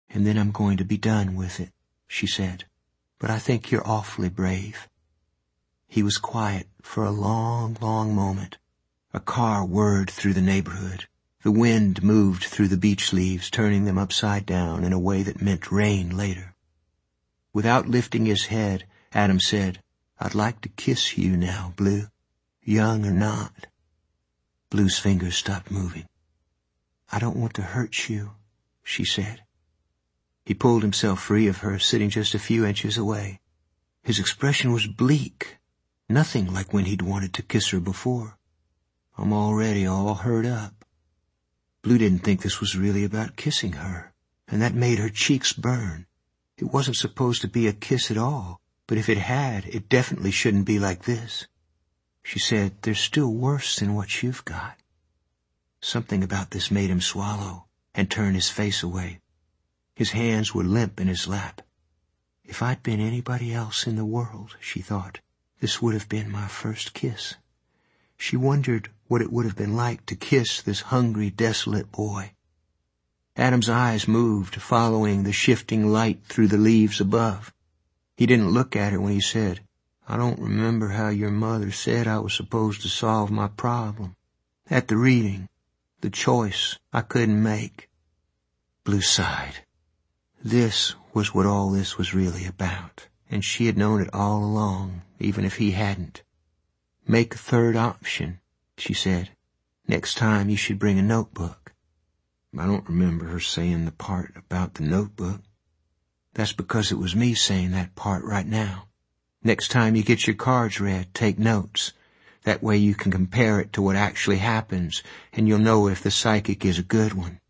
and then I'm going to be done with it," she said. "But I think you're awfully brave." He was quiet for a long, long moment. A car whirred through the neighborhood. The wind moved through the beech leaves, turning them upside down in a way that meant rain later. Without lifting his head, Adam said, "I'd like to kiss you now, Blue, young or not." Blue's fingers stopped moving. "I don't want to hurt you," she said. He pulled himself free of her, sitting just a few inches away. His expression was bleak, nothing like when he'd wanted to kiss her before. "I'm already all hurt up." Blue didn't think this was really about kissing her, and that made her cheeks burn. It wasn't supposed to be a kiss at all, but if it had, it definitely shouldn't be like this. She said, "There's still worse than what you've got." Something about this made him swallow and turn his face away. His hands were limp in his lap. If I'd been anybody else in the world, she thought, this would have been my first kiss. She wondered what it would have been like to kiss this hungry, desolate boy. Adam's eyes moved, following the shifting light through the leaves above. He didn't look at her when he said, "I don't remember how your mother said I was supposed to solve my problem. At the reading, the choice I couldn't make." Blue sighed. This was what all this was really about, and she had known it all along, even if he hadn't. "Make a third option," she said. "Next time you should bring a notebook." I don't remember her saying the part about the notebook. That's because it was me saying that part right now. Next time you get your cards read, take notes. That way you can compare it to what actually happens, and you'll know if the psychic is a good one.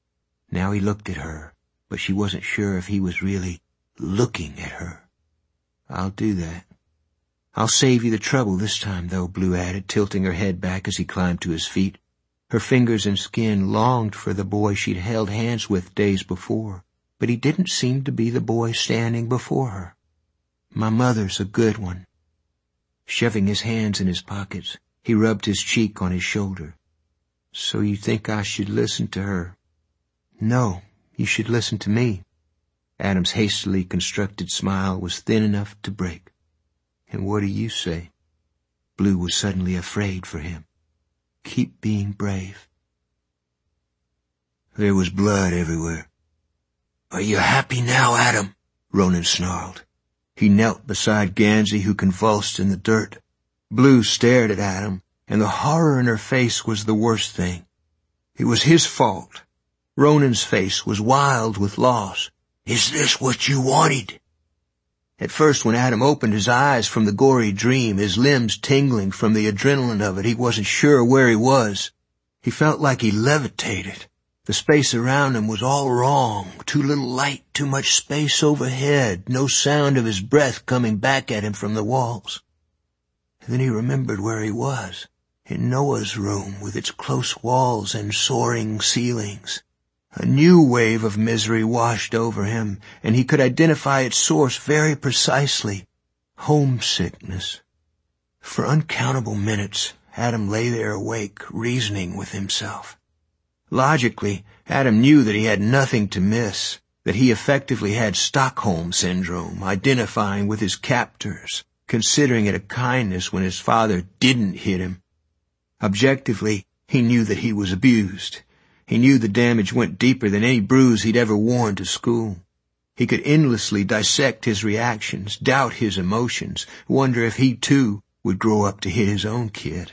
Now he looked at her, but she wasn't sure if he was really looking at her. "I'll do that. I'll save you the trouble this time, though," Blue added, tilting her head back as he climbed to his feet. Her fingers and skin longed for the boy she'd held hands with days before, but he didn't seem to be the boy standing before her. "My mother's a good one." Shoving his hands in his pockets, he rubbed his cheek on his shoulder. "So you think I should listen to her?" "No, you should listen to me." Adam's hastily constructed smile was thin enough to break. "And what do you say?" Blue was suddenly afraid for him. "Keep being brave." There was blood everywhere. "Are you happy now, Adam?" Ronan snarled. He knelt beside Gansey, who convulsed in the dirt. Blue stared at Adam, and the horror in her face was the worst thing. It was his fault. Ronan's face was wild with loss. "Is this what you wanted?" At first, when Adam opened his eyes from the gory dream, his limbs tingling from the adrenaline of it, he wasn't sure where he was. He felt like he levitated. The space around him was all wrong. Too little light, too much space overhead, no sound of his breath coming back at him from the walls. And then he remembered where he was, in Noah's room with its close walls and soaring ceilings. A new wave of misery washed over him, and he could identify its source very precisely. Homesickness. For uncountable minutes, Adam lay there awake, reasoning with himself. Logically, Adam knew that he had nothing to miss, that he effectively had Stockholm Syndrome, identifying with his captors, considering it a kindness when his father didn't hit him. Objectively, he knew that he was abused. He knew the damage went deeper than any bruise he'd ever worn to school. He could endlessly dissect his reactions, doubt his emotions, wonder if he, too, would grow up to hit his own kid.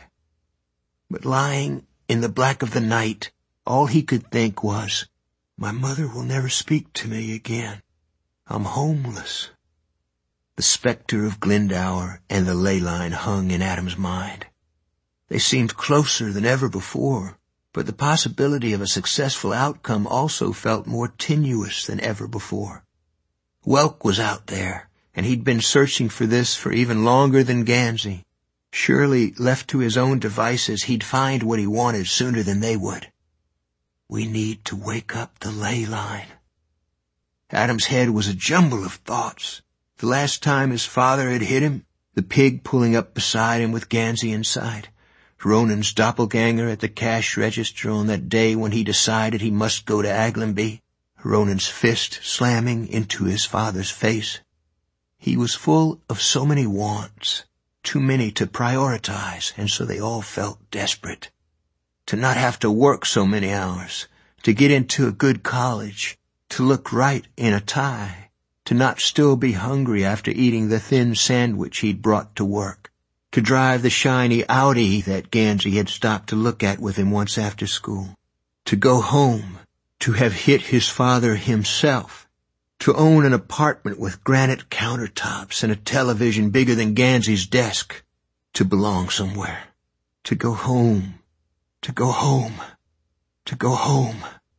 But lying in the black of the night, all he could think was, "My mother will never speak to me again. I'm homeless." The specter of Glendower and the ley line hung in Adam's mind. They seemed closer than ever before, but the possibility of a successful outcome also felt more tenuous than ever before. Welk was out there, and he'd been searching for this for even longer than Gansey. Surely, left to his own devices, he'd find what he wanted sooner than they would. "We need to wake up the ley line." Adam's head was a jumble of thoughts. The last time his father had hit him, the pig pulling up beside him with Gansey inside. Ronan's doppelganger at the cash register on that day when he decided he must go to Aglenby. Ronan's fist slamming into his father's face. He was full of so many wants, too many to prioritize, and so they all felt desperate. To not have to work so many hours, to get into a good college, to look right in a tie, to not still be hungry after eating the thin sandwich he'd brought to work, to drive the shiny Audi that Gansey had stopped to look at with him once after school, to go home, to have hit his father himself, to own an apartment with granite countertops and a television bigger than Gansey's desk, to belong somewhere, to go home, to go home, to go home.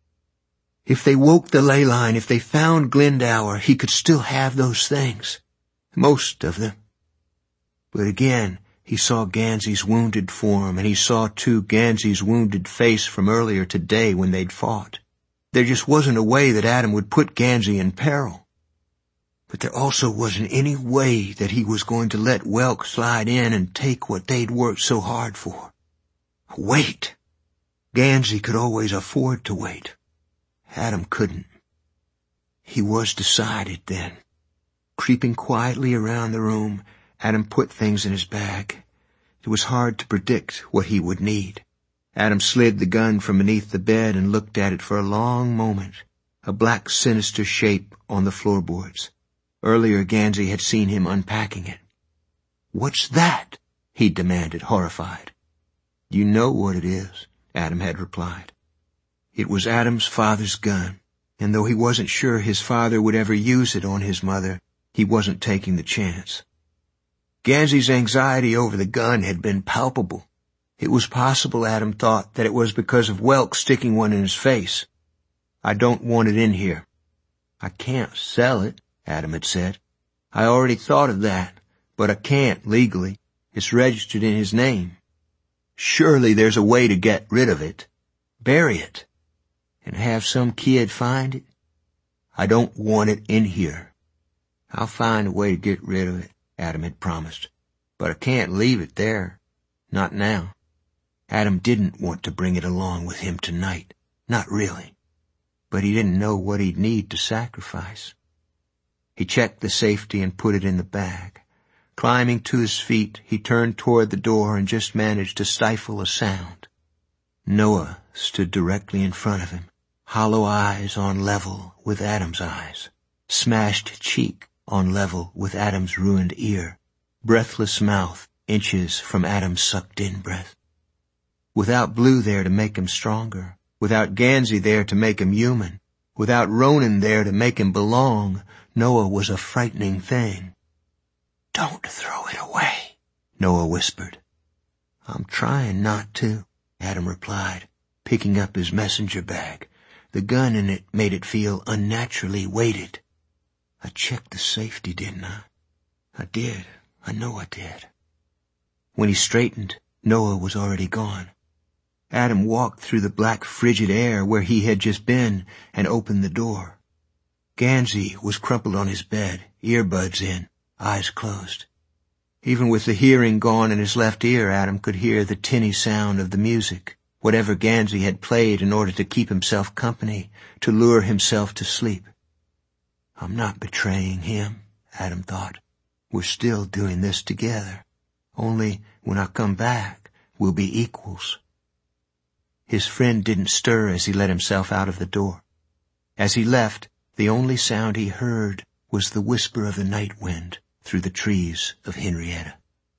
If they woke the ley line, if they found Glendower, he could still have those things. Most of them. But again, he saw Gansey's wounded form, and he saw, too, Gansey's wounded face from earlier today when they'd fought. There just wasn't a way that Adam would put Gansey in peril. But there also wasn't any way that he was going to let Welk slide in and take what they'd worked so hard for. Wait. Gansey could always afford to wait. Adam couldn't. He was decided then. Creeping quietly around the room, Adam put things in his bag. It was hard to predict what he would need. Adam slid the gun from beneath the bed and looked at it for a long moment, a black sinister shape on the floorboards. Earlier Gansey had seen him unpacking it. "What's that?" he demanded, horrified. "You know what it is," Adam had replied. It was Adam's father's gun, and though he wasn't sure his father would ever use it on his mother, he wasn't taking the chance. Gansey's anxiety over the gun had been palpable. It was possible, Adam thought, that it was because of Welk sticking one in his face. "I don't want it in here." "I can't sell it," Adam had said. "I already thought of that, but I can't legally. It's registered in his name." "Surely there's a way to get rid of it. Bury it. And have some kid find it?" "I don't want it in here." "I'll find a way to get rid of it," Adam had promised. "But I can't leave it there. Not now." Adam didn't want to bring it along with him tonight. Not really. But he didn't know what he'd need to sacrifice. He checked the safety and put it in the bag. Climbing to his feet, he turned toward the door and just managed to stifle a sound. Noah stood directly in front of him, hollow eyes on level with Adam's eyes, smashed cheek on level with Adam's ruined ear, breathless mouth inches from Adam's sucked-in breath. Without Blue there to make him stronger, without Gansey there to make him human, without Ronan there to make him belong, Noah was a frightening thing. "Don't throw it away," Noah whispered. "I'm trying not to," Adam replied, picking up his messenger bag. The gun in it made it feel unnaturally weighted. "I checked the safety, didn't I?" "I did. I know I did." When he straightened, Noah was already gone. Adam walked through the black frigid air where he had just been and opened the door. Gansey was crumpled on his bed, earbuds in, eyes closed. Even with the hearing gone in his left ear, Adam could hear the tinny sound of the music, whatever Gansey had played in order to keep himself company, to lure himself to sleep. "I'm not betraying him," Adam thought. "We're still doing this together. Only when I come back, we'll be equals." His friend didn't stir as he let himself out of the door. As he left, the only sound he heard was the whisper of the night wind through the trees of Henrietta.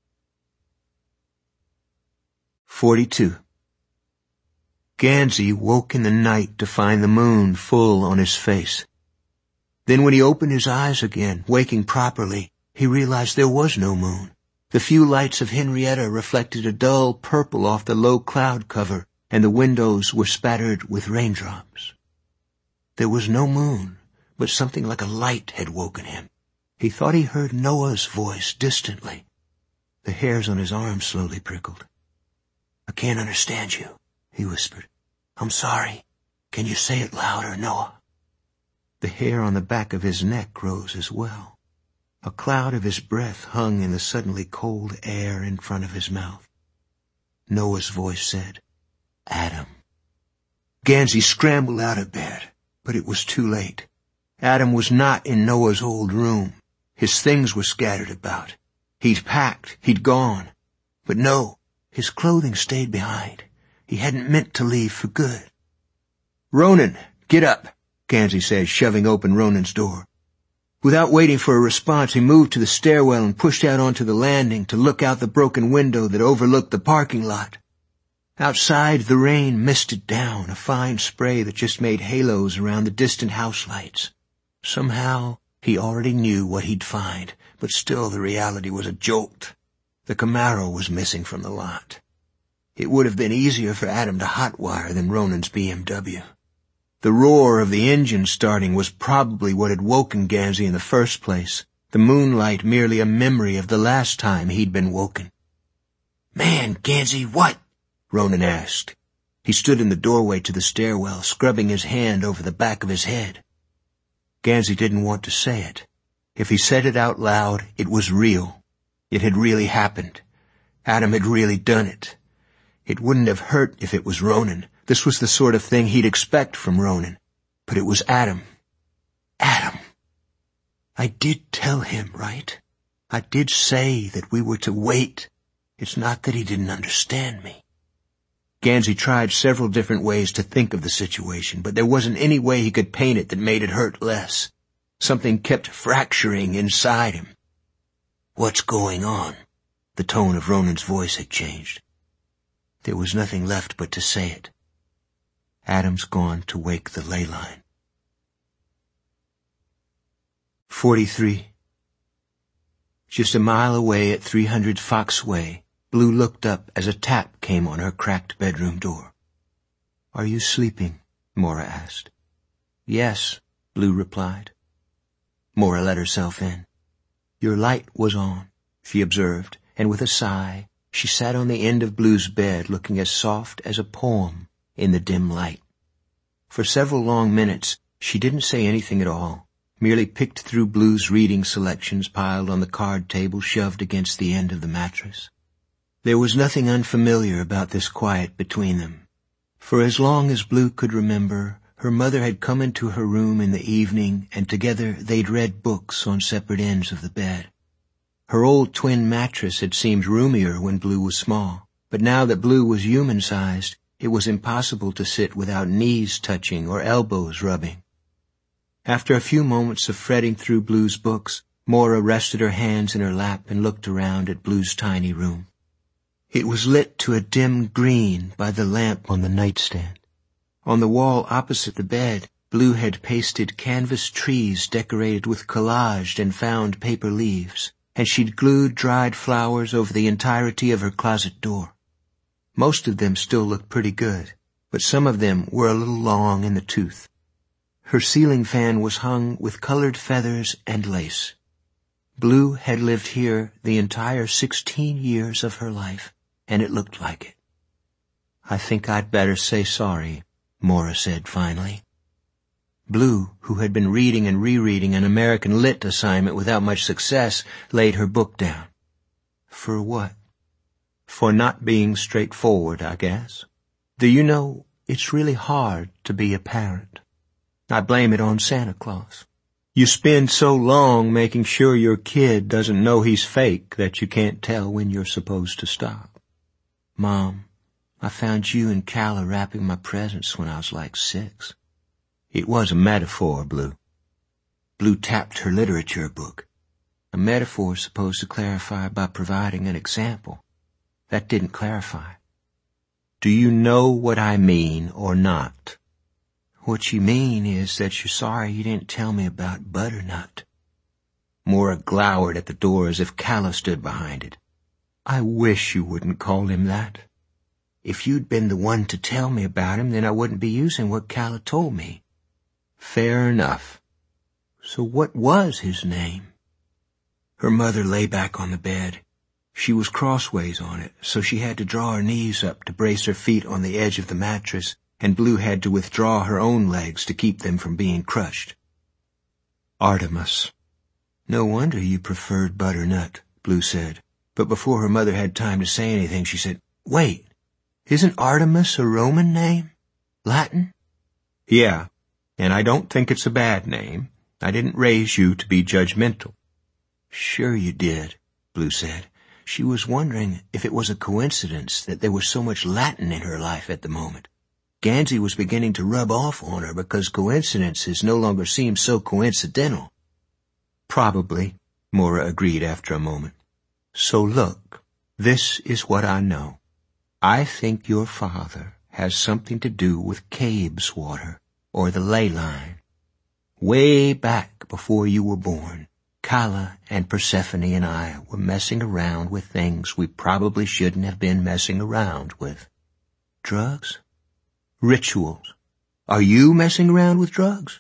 42. Gansey woke in the night to find the moon full on his face. Then when he opened his eyes again, waking properly, he realized there was no moon. The few lights of Henrietta reflected a dull purple off the low cloud cover, and the windows were spattered with raindrops. There was no moon, but something like a light had woken him. He thought he heard Noah's voice distantly. The hairs on his arms slowly prickled. "I can't understand you," he whispered. "I'm sorry. Can you say it louder, Noah?" The hair on the back of his neck rose as well. A cloud of his breath hung in the suddenly cold air in front of his mouth. Noah's voice said, "Adam." Gansey scrambled out of bed, But it was too late. Adam was not in Noah's old room. His things were scattered about. He'd packed, he'd gone. But no, his clothing stayed behind. He hadn't meant to leave for good. "Ronan, get up," Gansey said, shoving open Ronan's door. Without waiting for a response, he moved to the stairwell and pushed out onto the landing to look out the broken window that overlooked the parking lot. Outside, the rain misted down, a fine spray that just made halos around the distant house lights. Somehow, he already knew what he'd find, but still the reality was a jolt. The Camaro was missing from the lot. It would have been easier for Adam to hotwire than Ronan's BMW. The roar of the engine starting was probably what had woken Gansey in the first place, the moonlight merely a memory of the last time he'd been woken. "Man, Gansey, what?" Ronan asked. He stood in the doorway to the stairwell, scrubbing his hand over the back of his head. Gansey didn't want to say it. If he said it out loud, it was real. It had really happened. Adam had really done it. It wouldn't have hurt if it was Ronan. This was the sort of thing he'd expect from Ronan. But it was Adam. Adam. I did tell him, right? I did say that we were to wait. It's not that he didn't understand me. Gansey tried several different ways to think of the situation, but there wasn't any way he could paint it that made it hurt less. Something kept fracturing inside him. "What's going on?" The tone of Ronan's voice had changed. There was nothing left but to say it. Adam's gone to wake the ley line. 43. Just a mile away at 300 Fox Way, Blue looked up as a tap came on her cracked bedroom door. "Are you sleeping?" Maura asked. "Yes," Blue replied. Maura let herself in. "Your light was on," she observed, and with a sigh, she sat on the end of Blue's bed looking as soft as a poem in the dim light. For several long minutes, she didn't say anything at all, merely picked through Blue's reading selections piled on the card table shoved against the end of the mattress. There was nothing unfamiliar about this quiet between them. For as long as Blue could remember, her mother had come into her room in the evening, and together they'd read books on separate ends of the bed. Her old twin mattress had seemed roomier when Blue was small, but now that Blue was human-sized, it was impossible to sit without knees touching or elbows rubbing. After a few moments of fretting through Blue's books, Maura rested her hands in her lap and looked around at Blue's tiny room. It was lit to a dim green by the lamp on the nightstand. On the wall opposite the bed, Blue had pasted canvas trees decorated with collaged and found paper leaves, and she'd glued dried flowers over the entirety of her closet door. Most of them still looked pretty good, but some of them were a little long in the tooth. Her ceiling fan was hung with colored feathers and lace. Blue had lived here the entire 16 years of her life, and it looked like it. "I think I'd better say sorry," Maura said finally. Blue, who had been reading and rereading an American Lit assignment without much success, laid her book down. "For what?" "For not being straightforward, I guess. Do you know, it's really hard to be a parent. I blame it on Santa Claus. You spend so long making sure your kid doesn't know he's fake that you can't tell when you're supposed to stop. Mom, I found you and Calla wrapping my presents when I was like 6. It was a metaphor, Blue. Blue tapped her literature book. A metaphor is supposed to clarify by providing an example. That didn't clarify. Do you know what I mean or not? What you mean is that you're sorry you didn't tell me about Butternut. Maura glowered at the door as if Calla stood behind it. I wish you wouldn't call him that. If you'd been the one to tell me about him, then I wouldn't be using what Calla told me. Fair enough. So what was his name? Her mother lay back on the bed. She was crossways on it, so she had to draw her knees up to brace her feet on the edge of the mattress, and Blue had to withdraw her own legs to keep them from being crushed. Artemis. No wonder you preferred Butternut, Blue said, but before her mother had time to say anything, she said, Wait, isn't Artemis a Roman name? Latin? Yeah, And I don't think it's a bad name. I didn't raise you to be judgmental. Sure you did, Blue said. She was wondering if it was a coincidence that there was so much Latin in her life at the moment. Gansey was beginning to rub off on her because coincidences no longer seemed so coincidental. Probably, Maura agreed after a moment. So look, this is what I know. I think your father has something to do with Cabe's water, or the ley line. Way back before you were born, Calla and Persephone and I were messing around with things we probably shouldn't have been messing around with. Drugs? Rituals. Are you messing around with drugs?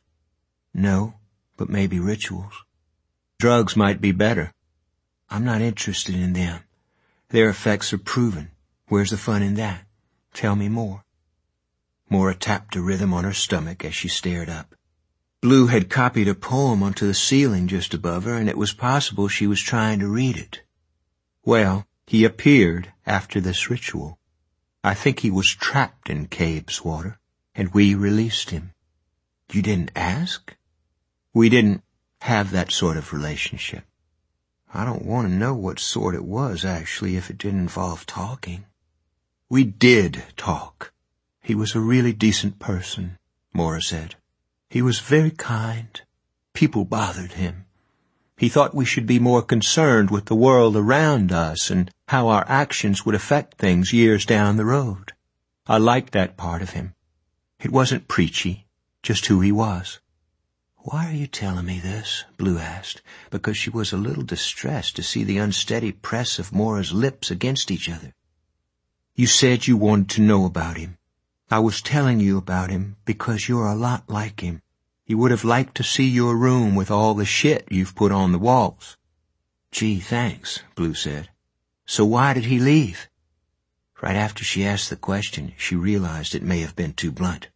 No, but maybe rituals. Drugs might be better. I'm not interested in them. Their effects are proven. Where's the fun in that? Tell me more. Maura tapped a rhythm on her stomach as she stared up. Blue had copied a poem onto the ceiling just above her, and it was possible she was trying to read it. Well, he appeared after this ritual. I think he was trapped in Cabe's water, and we released him. You didn't ask? We didn't have that sort of relationship. I don't want to know what sort it was, actually, if it didn't involve talking. We did talk. He was a really decent person, Maura said. He was very kind. People bothered him. He thought we should be more concerned with the world around us and how our actions would affect things years down the road. I liked that part of him. It wasn't preachy, just who he was. Why are you telling me this? Blue asked, because she was a little distressed to see the unsteady press of Maura's lips against each other. You said you wanted to know about him. I was telling you about him because you're a lot like him. He would have liked to see your room with all the shit you've put on the walls. Gee, thanks, Blue said. So why did he leave? Right after she asked the question, she realized it may have been too blunt.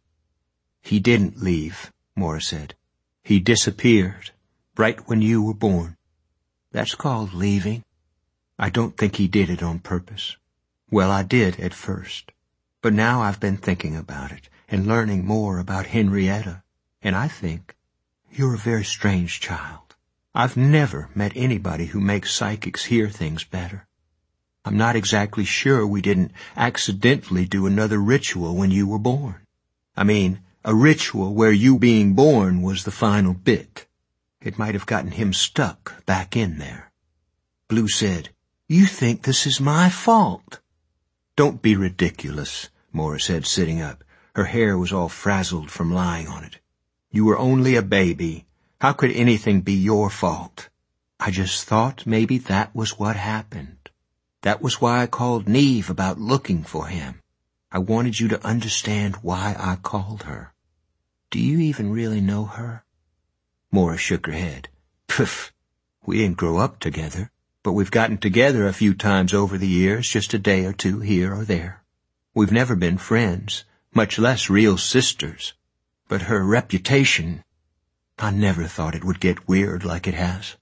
He didn't leave, Maura said. He disappeared, right when you were born. That's called leaving. I don't think he did it on purpose. Well, I did at first. But now I've been thinking about it and learning more about Henrietta, and I think you're a very strange child. I've never met anybody who makes psychics hear things better. I'm not exactly sure we didn't accidentally do another ritual when you were born. I mean, a ritual where you being born was the final bit. It might have gotten him stuck back in there. Blue said, You think this is my fault? Don't be ridiculous, Maura said, sitting up. Her hair was all frazzled from lying on it. You were only a baby. How could anything be your fault? I just thought maybe that was what happened. That was why I called Neve about looking for him. I wanted you to understand why I called her. Do you even really know her? Maura shook her head. Pff, we didn't grow up together, but we've gotten together a few times over the years, just a day or two here or there. We've never been friends, much less real sisters. But her reputation, I never thought it would get weird like it has.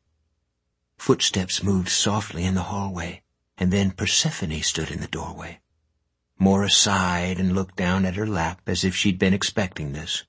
Footsteps moved softly in the hallway, and then Persephone stood in the doorway. Maura sighed and looked down at her lap as if she'd been expecting this.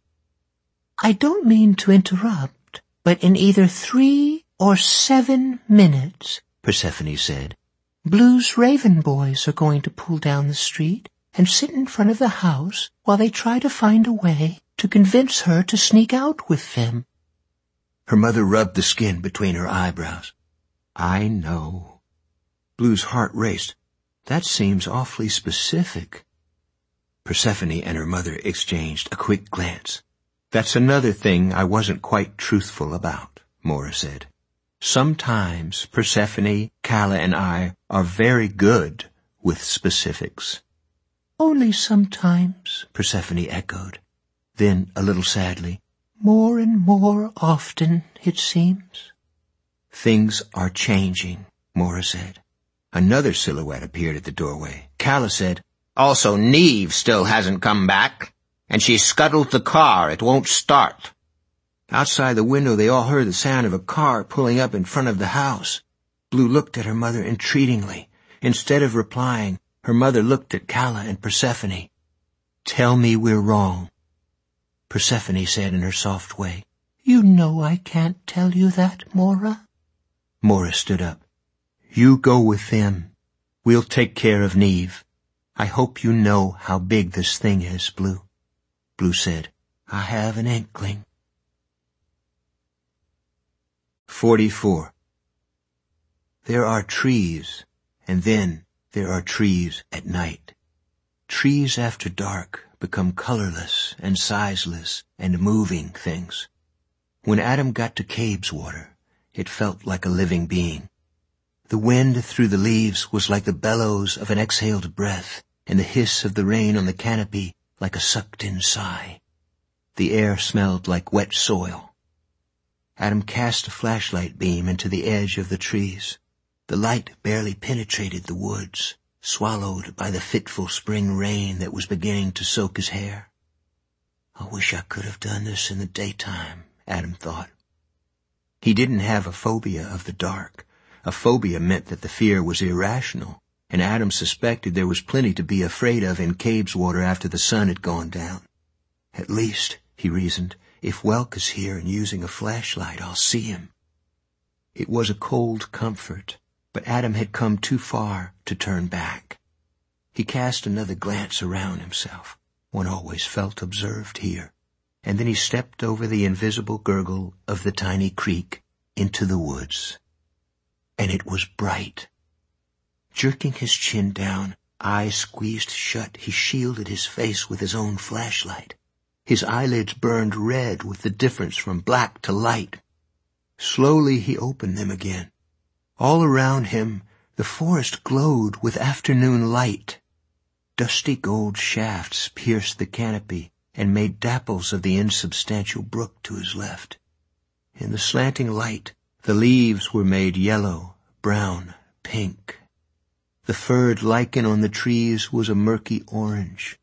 I don't mean to interrupt, but in either 3 or 7 minutes, Persephone said, Blue's Raven boys are going to pull down the street and sit in front of the house while they try to find a way to convince her to sneak out with them. Her mother rubbed the skin between her eyebrows. I know. Blue's heart raced. That seems awfully specific. Persephone and her mother exchanged a quick glance. That's another thing I wasn't quite truthful about, Maura said. Sometimes Persephone, Calla, and I are very good with specifics. Only sometimes, Persephone echoed. Then, a little sadly, more and more often, it seems. Things are changing, Maura said. Another silhouette appeared at the doorway. Calla said, Also, Neve still hasn't come back, and she scuttled the car. It won't start. Outside the window, they all heard the sound of a car pulling up in front of the house. Blue looked at her mother entreatingly. Instead of replying, her mother looked at Calla and Persephone. Tell me we're wrong. Persephone said in her soft way. "You know I can't tell you that, Mora." Mora stood up. "You go with them. We'll take care of Neve. I hope you know how big this thing is, Blue." Blue said, "I have an inkling." 44. There are trees, and then there are trees at night. Trees after dark become colorless and sizeless and moving things. When Adam got to Cabeswater, it felt like a living being. The wind through the leaves was like the bellows of an exhaled breath, and the hiss of the rain on the canopy like a sucked-in sigh. The air smelled like wet soil. Adam cast a flashlight beam into the edge of the trees. The light barely penetrated the woods, swallowed by the fitful spring rain that was beginning to soak his hair. "I wish I could have done this in the daytime," Adam thought. He didn't have a phobia of the dark. A phobia meant that the fear was irrational, and Adam suspected there was plenty to be afraid of in Cabeswater after the sun had gone down. At least, he reasoned, if Welk is here and using a flashlight, I'll see him. It was a cold comfort, but Adam had come too far to turn back. He cast another glance around himself. One always felt observed here. And then he stepped over the invisible gurgle of the tiny creek into the woods. And it was bright. Jerking his chin down, eyes squeezed shut, he shielded his face with his own flashlight. His eyelids burned red with the difference from black to light. Slowly he opened them again. All around him, the forest glowed with afternoon light. Dusty gold shafts pierced the canopy and made dapples of the insubstantial brook to his left. In the slanting light, the leaves were made yellow, brown, pink. The furred lichen on the trees was a murky orange.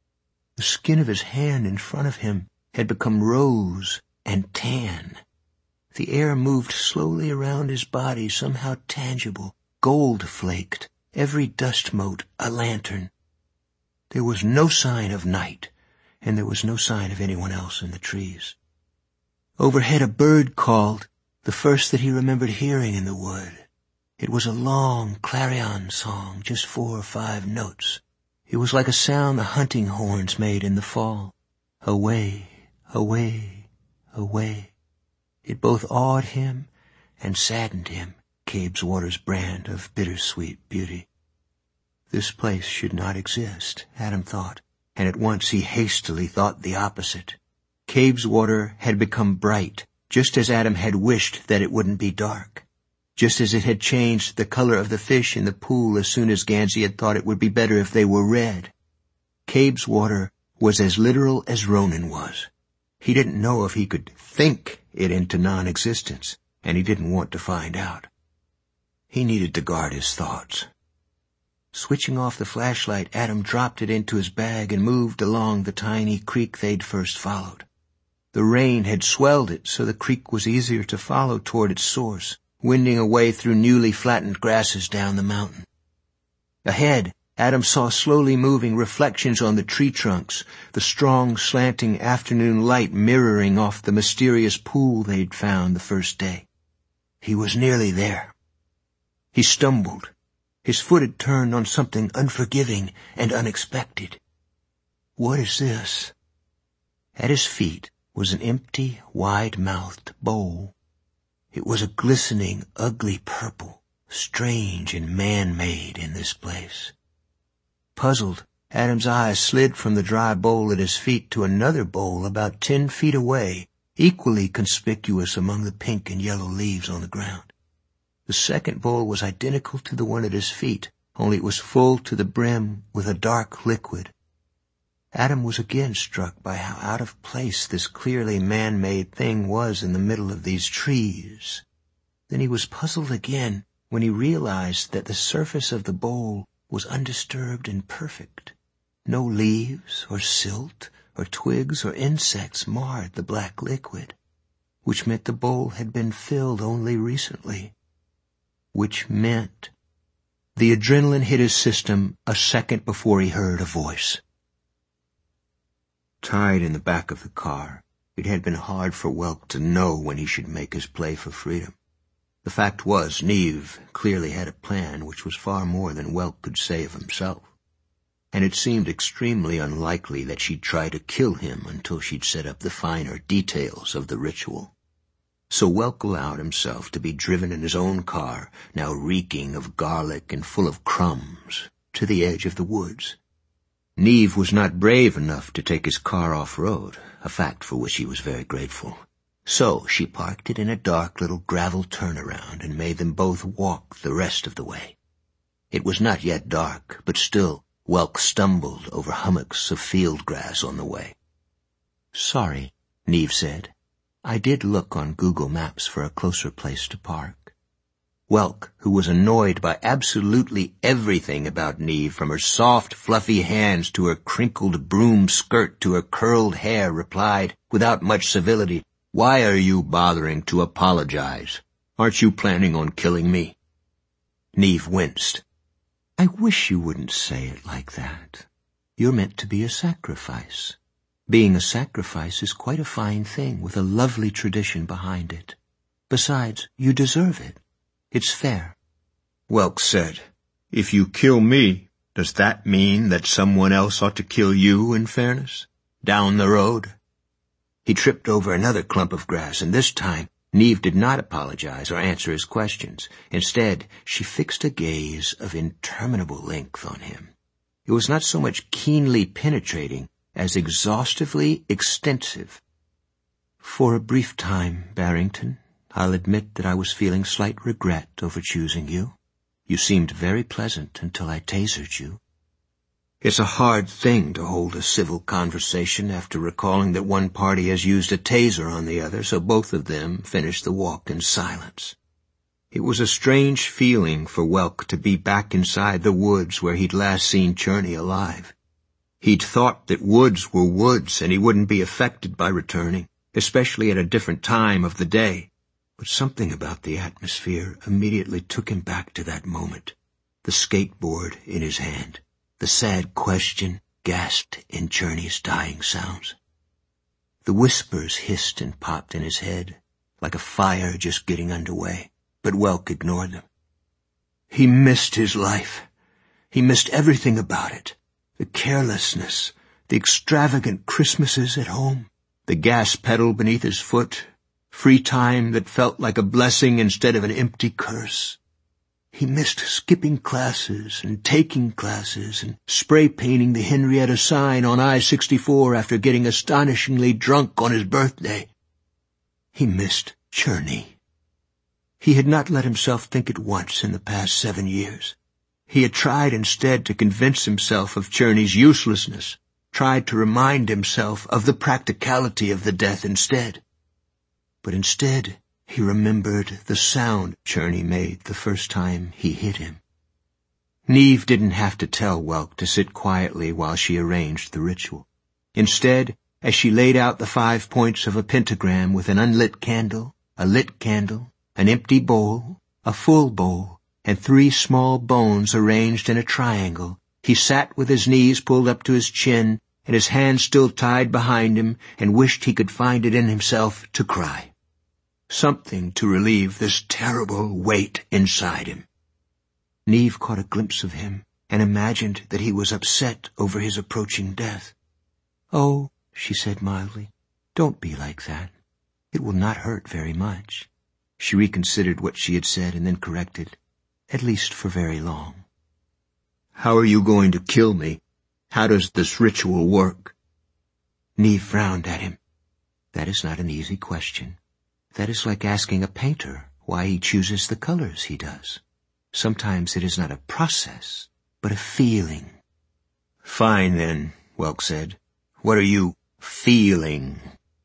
The skin of his hand in front of him had become rose and tan. The air moved slowly around his body, somehow tangible, gold-flaked, every dust mote a lantern. There was no sign of night, and there was no sign of anyone else in the trees. Overhead a bird called, the first that he remembered hearing in the wood. It was a long clarion song, just 4 or 5 notes. It was like a sound the hunting horns made in the fall. Away, away, away. It both awed him and saddened him, Cabeswater's brand of bittersweet beauty. This place should not exist, Adam thought, and at once he hastily thought the opposite. Cabeswater had become bright, just as Adam had wished that it wouldn't be dark, just as it had changed the color of the fish in the pool as soon as Gansey had thought it would be better if they were red. Cabeswater was as literal as Ronan was. He didn't know if he could think it into non-existence, and he didn't want to find out. He needed to guard his thoughts. Switching off the flashlight, Adam dropped it into his bag and moved along the tiny creek they'd first followed. The rain had swelled it so the creek was easier to follow toward its source, winding away through newly flattened grasses down the mountain. Ahead, Adam saw slowly moving reflections on the tree trunks, the strong, slanting afternoon light mirroring off the mysterious pool they'd found the first day. He was nearly there. He stumbled. His foot had turned on something unforgiving and unexpected. What is this? At his feet was an empty, wide-mouthed bowl. It was a glistening, ugly purple, strange and man-made in this place. Puzzled, Adam's eyes slid from the dry bowl at his feet to another bowl about 10 feet away, equally conspicuous among the pink and yellow leaves on the ground. The second bowl was identical to the one at his feet, only it was full to the brim with a dark liquid. Adam was again struck by how out of place this clearly man-made thing was in the middle of these trees. Then he was puzzled again when he realized that the surface of the bowl was undisturbed and perfect. No leaves or silt or twigs or insects marred the black liquid, which meant the bowl had been filled only recently. Which meant... The adrenaline hit his system a second before he heard a voice. tied in the back of the car. It had been hard for Welk to know when he should make his play for freedom. The fact was, Niamh clearly had a plan which was far more than Welk could say of himself, and it seemed extremely unlikely that she'd try to kill him until she'd set up the finer details of the ritual. So Welk allowed himself to be driven in his own car, now reeking of garlic and full of crumbs, to the edge of the woods. Niamh was not brave enough to take his car off-road, a fact for which he was very grateful. So she parked it in a dark little gravel turnaround and made them both walk the rest of the way. It was not yet dark, but still Welk stumbled over hummocks of field grass on the way. "Sorry," Niamh said. "I did look on Google Maps for a closer place to park." Welk, who was annoyed by absolutely everything about Niamh, from her soft, fluffy hands to her crinkled broom skirt to her curled hair, replied, without much civility, "Why are you bothering to apologize? Aren't you planning on killing me?" Niamh winced. "I wish you wouldn't say it like that. You're meant to be a sacrifice. Being a sacrifice is quite a fine thing with a lovely tradition behind it. Besides, you deserve it. It's fair." Welk said, "If you kill me, does that mean that someone else ought to kill you in fairness? Down the road?" He tripped over another clump of grass, and this time Niamh did not apologize or answer his questions. Instead, she fixed a gaze of interminable length on him. It was not so much keenly penetrating as exhaustively extensive. "For a brief time, Barrington, I'll admit that I was feeling slight regret over choosing you. You seemed very pleasant until I tasered you." It's a hard thing to hold a civil conversation after recalling that one party has used a taser on the other, so both of them finished the walk in silence. It was a strange feeling for Welk to be back inside the woods where he'd last seen Cherney alive. He'd thought that woods were woods and he wouldn't be affected by returning, especially at a different time of the day. But something about the atmosphere immediately took him back to that moment, the skateboard in his hand, the sad question gasped in Cherney's dying sounds. The whispers hissed and popped in his head, like a fire just getting underway, but Welk ignored them. He missed his life. He missed everything about it. The carelessness, the extravagant Christmases at home, the gas pedal beneath his foot, free time that felt like a blessing instead of an empty curse. He missed skipping classes and taking classes and spray painting the Henrietta sign on I-64 after getting astonishingly drunk on his birthday. He missed Cherney. He had not let himself think it once in the past 7 years. He had tried instead to convince himself of Cherney's uselessness, tried to remind himself of the practicality of the death instead. But instead, he remembered the sound Cherney made the first time he hit him. Niamh didn't have to tell Welk to sit quietly while she arranged the ritual. Instead, as she laid out the 5 points of a pentagram with an unlit candle, a lit candle, an empty bowl, a full bowl, and 3 small bones arranged in a triangle, he sat with his knees pulled up to his chin and his hands still tied behind him and wished he could find it in himself to cry. Something to relieve this terrible weight inside him. Niamh caught a glimpse of him and imagined that he was upset over his approaching death. "Oh," she said mildly, "don't be like that. It will not hurt very much." She reconsidered what she had said and then corrected, "At least for very long." "How are you going to kill me? How does this ritual work?" Niamh frowned at him. "That is not an easy question. That is like asking a painter why he chooses the colors he does. Sometimes it is not a process, but a feeling." "Fine, then," Welk said. "What are you feeling?"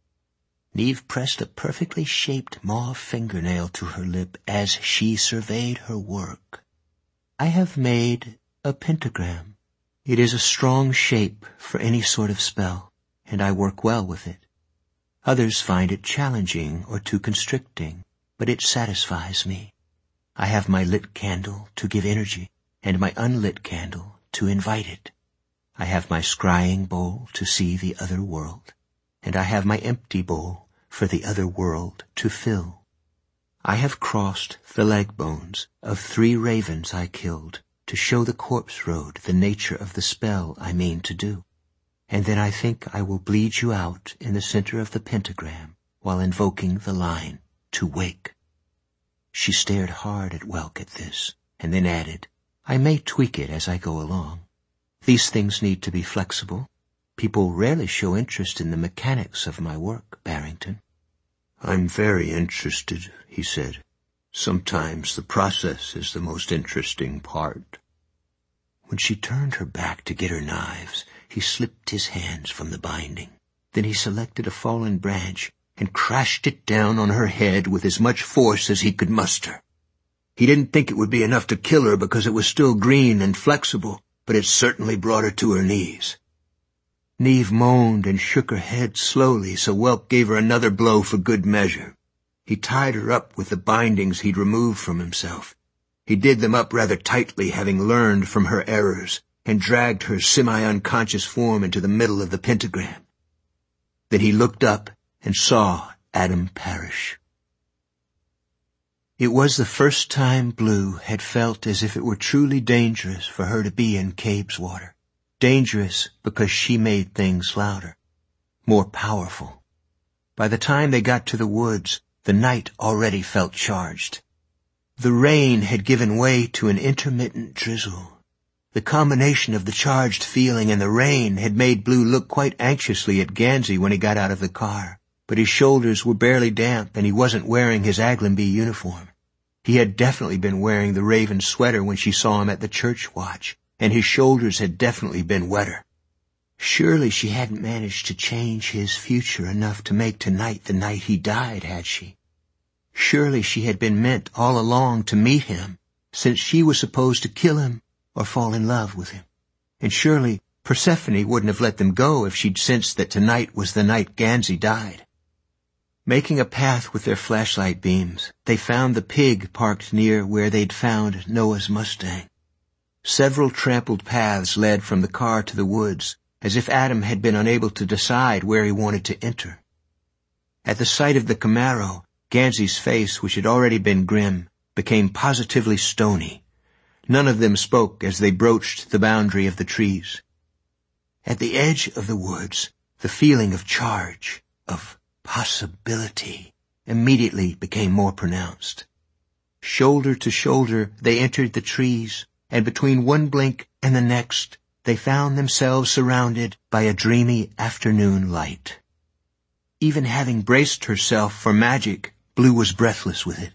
Niamh pressed a perfectly shaped mauve fingernail to her lip as she surveyed her work. "I have made a pentagram. It is a strong shape for any sort of spell, and I work well with it. Others find it challenging or too constricting, but it satisfies me. I have my lit candle to give energy, and my unlit candle to invite it. I have my scrying bowl to see the other world, and I have my empty bowl for the other world to fill. I have crossed the leg bones of 3 ravens I killed to show the corpse road the nature of the spell I mean to do. And then I think I will bleed you out in the center of the pentagram while invoking the line to wake. She stared hard at Welk at this, and then added, I may tweak it as I go along. These things need to be flexible. People rarely show interest in the mechanics of my work, Barrington. I'm very interested, he said. Sometimes the process is the most interesting part. When she turned her back to get her knives, he slipped his hands from the binding. Then he selected a fallen branch and crashed it down on her head with as much force as he could muster. He didn't think it would be enough to kill her because it was still green and flexible, but it certainly brought her to her knees. Neve moaned and shook her head slowly, so Welk gave her another blow for good measure. He tied her up with the bindings he'd removed from himself. He did them up rather tightly, having learned from her errors, and dragged her semi-unconscious form into the middle of the pentagram. Then he looked up and saw Adam Parrish. It was the first time Blue had felt as if it were truly dangerous for her to be in Cabeswater. Dangerous because she made things louder, more powerful. By the time they got to the woods, the night already felt charged. The rain had given way to an intermittent drizzle. The combination of the charged feeling and the rain had made Blue look quite anxiously at Gansey when he got out of the car, but his shoulders were barely damp and he wasn't wearing his Aglenby uniform. He had definitely been wearing the Raven sweater when she saw him at the church watch, and his shoulders had definitely been wetter. Surely she hadn't managed to change his future enough to make tonight the night he died, had she? Surely she had been meant all along to meet him, since she was supposed to kill him or fall in love with him. And surely Persephone wouldn't have let them go if she'd sensed that tonight was the night Gansey died. Making a path with their flashlight beams, they found the pig parked near where they'd found Noah's Mustang. Several trampled paths led from the car to the woods, as if Adam had been unable to decide where he wanted to enter. At the sight of the Camaro, Gansey's face, which had already been grim, became positively stony. None of them spoke as they broached the boundary of the trees. At the edge of the woods, the feeling of charge, of possibility, immediately became more pronounced. Shoulder to shoulder, they entered the trees, and between one blink and the next, they found themselves surrounded by a dreamy afternoon light. Even having braced herself for magic, Blue was breathless with it.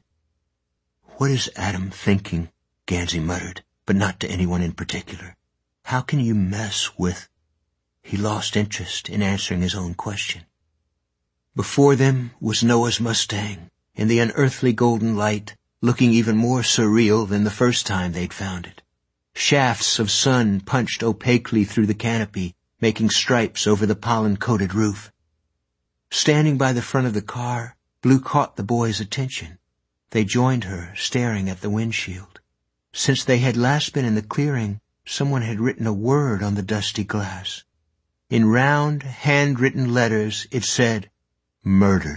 What is Adam thinking? Gansey muttered, but not to anyone in particular. How can you mess with... He lost interest in answering his own question. Before them was Noah's Mustang, in the unearthly golden light, looking even more surreal than the first time they'd found it. Shafts of sun punched opaquely through the canopy, making stripes over the pollen-coated roof. Standing by the front of the car, Blue caught the boys' attention. They joined her, staring at the windshield. Since they had last been in the clearing, someone had written a word on the dusty glass. In round, handwritten letters, it said, "Murdered."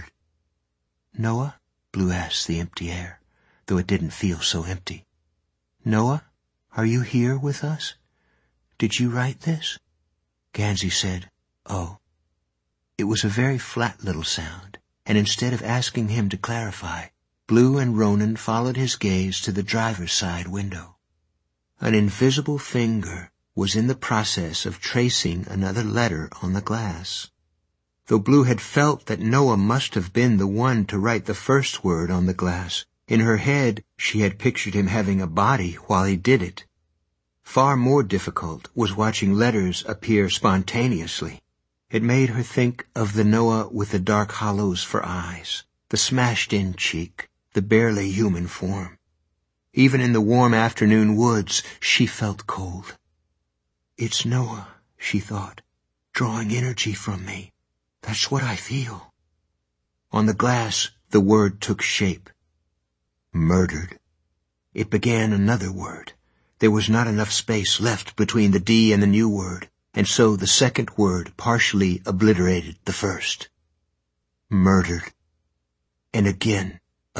"Noah?" Blue asked the empty air, though it didn't feel so empty. "Noah, are you here with us? Did you write this?" Gansey said, "Oh." It was a very flat little sound, and instead of asking him to clarify, Blue and Ronan followed his gaze to the driver's side window. An invisible finger was in the process of tracing another letter on the glass. Though Blue had felt that Noah must have been the one to write the first word on the glass, in her head she had pictured him having a body while he did it. Far more difficult was watching letters appear spontaneously. It made her think of the Noah with the dark hollows for eyes, the smashed-in cheek, the barely human form. Even in the warm afternoon woods, she felt cold. "It's Noah," she thought, "drawing energy from me. That's what I feel." On the glass, the word took shape. Murdered. It began another word. There was not enough space left between the D and the new word, and so the second word partially obliterated the first. Murdered. And again,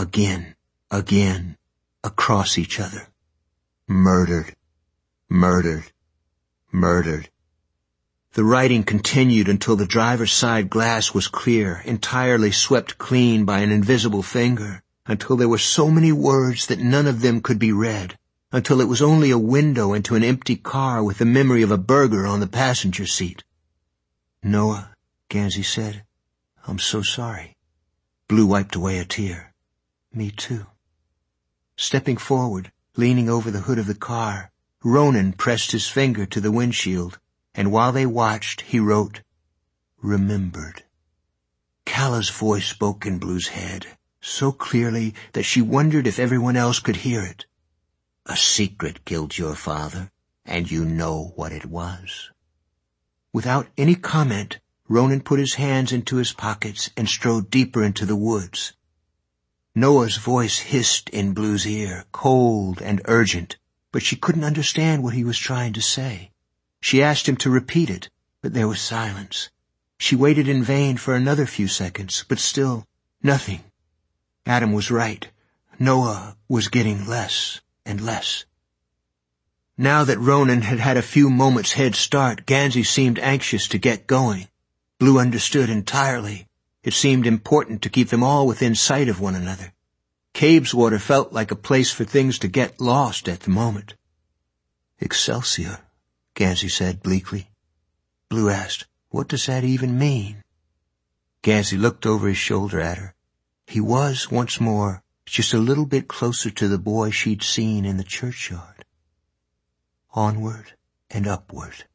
across each other. Murdered. Murdered. Murdered. The writing continued until the driver's side glass was clear, entirely swept clean by an invisible finger, until there were so many words that none of them could be read, until it was only a window into an empty car with the memory of a burger on the passenger seat. "Noah," Gansey said, "I'm so sorry." Blue wiped away a tear. "Me too." Stepping forward, leaning over the hood of the car, Ronan pressed his finger to the windshield, and while they watched, he wrote, "Remembered." Calla's voice spoke in Blue's head, so clearly that she wondered if everyone else could hear it. "A secret killed your father, and you know what it was." Without any comment, Ronan put his hands into his pockets and strode deeper into the woods. Noah's voice hissed in Blue's ear, cold and urgent, but she couldn't understand what he was trying to say. She asked him to repeat it, but there was silence. She waited in vain for another few seconds, but still nothing. Adam was right. Noah was getting less and less. Now that Ronan had had a few moments' head start, Gansey seemed anxious to get going. Blue understood entirely. It seemed important to keep them all within sight of one another. Cabeswater felt like a place for things to get lost at the moment. "Excelsior," Gansey said bleakly. Blue asked, "What does that even mean?" Gansey looked over his shoulder at her. He was, once more, just a little bit closer to the boy she'd seen in the churchyard. Onward and upward.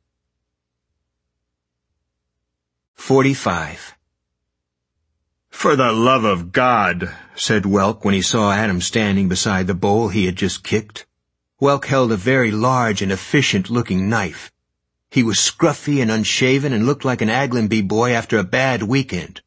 45. "For the love of God," said Welk when he saw Adam standing beside the bowl he had just kicked. Welk held a very large and efficient-looking knife. He was scruffy and unshaven and looked like an Aglenby boy after a bad weekend.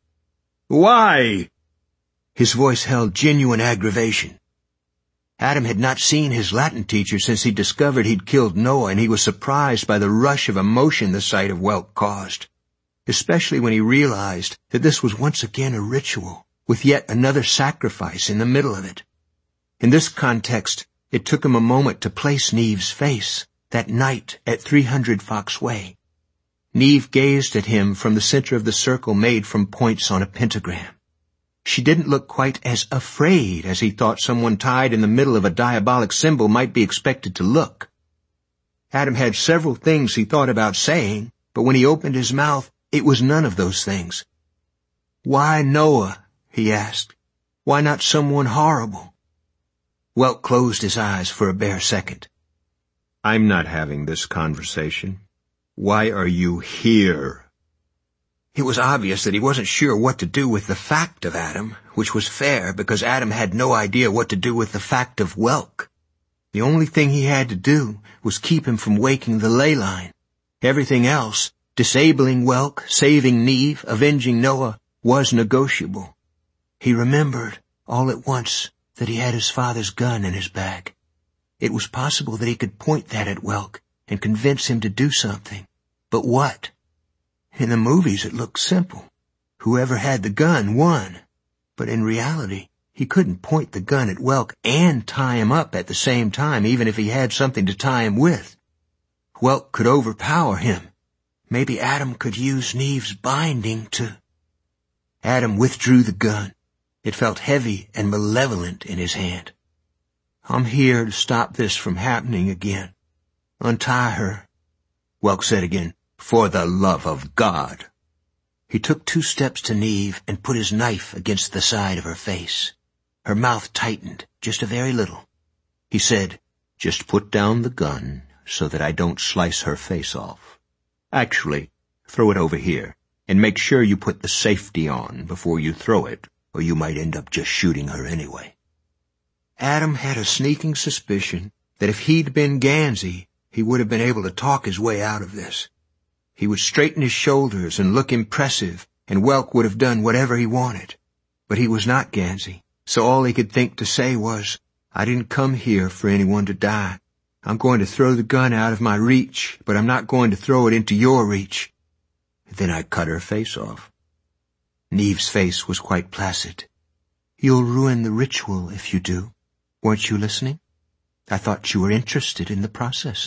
"Why?" His voice held genuine aggravation. Adam had not seen his Latin teacher since he discovered he'd killed Noah, and he was surprised by the rush of emotion the sight of Welk caused, especially when he realized that this was once again a ritual, with yet another sacrifice in the middle of it. In this context, it took him a moment to place Neve's face, that night at 300 Fox Way. Neve gazed at him from the center of the circle made from points on a pentagram. She didn't look quite as afraid as he thought someone tied in the middle of a diabolic symbol might be expected to look. Adam had several things he thought about saying, but when he opened his mouth, it was none of those things. "Why Noah?" he asked. "Why not someone horrible?" Welk closed his eyes for a bare second. "I'm not having this conversation. Why are you here?" It was obvious that he wasn't sure what to do with the fact of Adam, which was fair because Adam had no idea what to do with the fact of Welk. The only thing he had to do was keep him from waking the ley line. Everything else, disabling Welk, saving Neve, avenging Noah, was negotiable. He remembered, all at once, that he had his father's gun in his bag. It was possible that he could point that at Welk and convince him to do something. But what? In the movies it looked simple. Whoever had the gun won. But in reality, he couldn't point the gun at Welk and tie him up at the same time, even if he had something to tie him with. Welk could overpower him. Maybe Adam could use Neve's binding to... Adam withdrew the gun. It felt heavy and malevolent in his hand. "I'm here to stop this from happening again. Untie her." Welk said again, "For the love of God." He took 2 steps to Neve and put his knife against the side of her face. Her mouth tightened, just a very little. He said, "Just put down the gun so that I don't slice her face off. Actually, throw it over here, and make sure you put the safety on before you throw it, or you might end up just shooting her anyway." Adam had a sneaking suspicion that if he'd been Gansey, he would have been able to talk his way out of this. He would straighten his shoulders and look impressive, and Welk would have done whatever he wanted. But he was not Gansey, so all he could think to say was, "I didn't come here for anyone to die. I'm going to throw the gun out of my reach, but I'm not going to throw it into your reach. Then I cut her face off. Neve's face was quite placid. You'll ruin the ritual if you do. Weren't you listening? I thought you were interested in the process.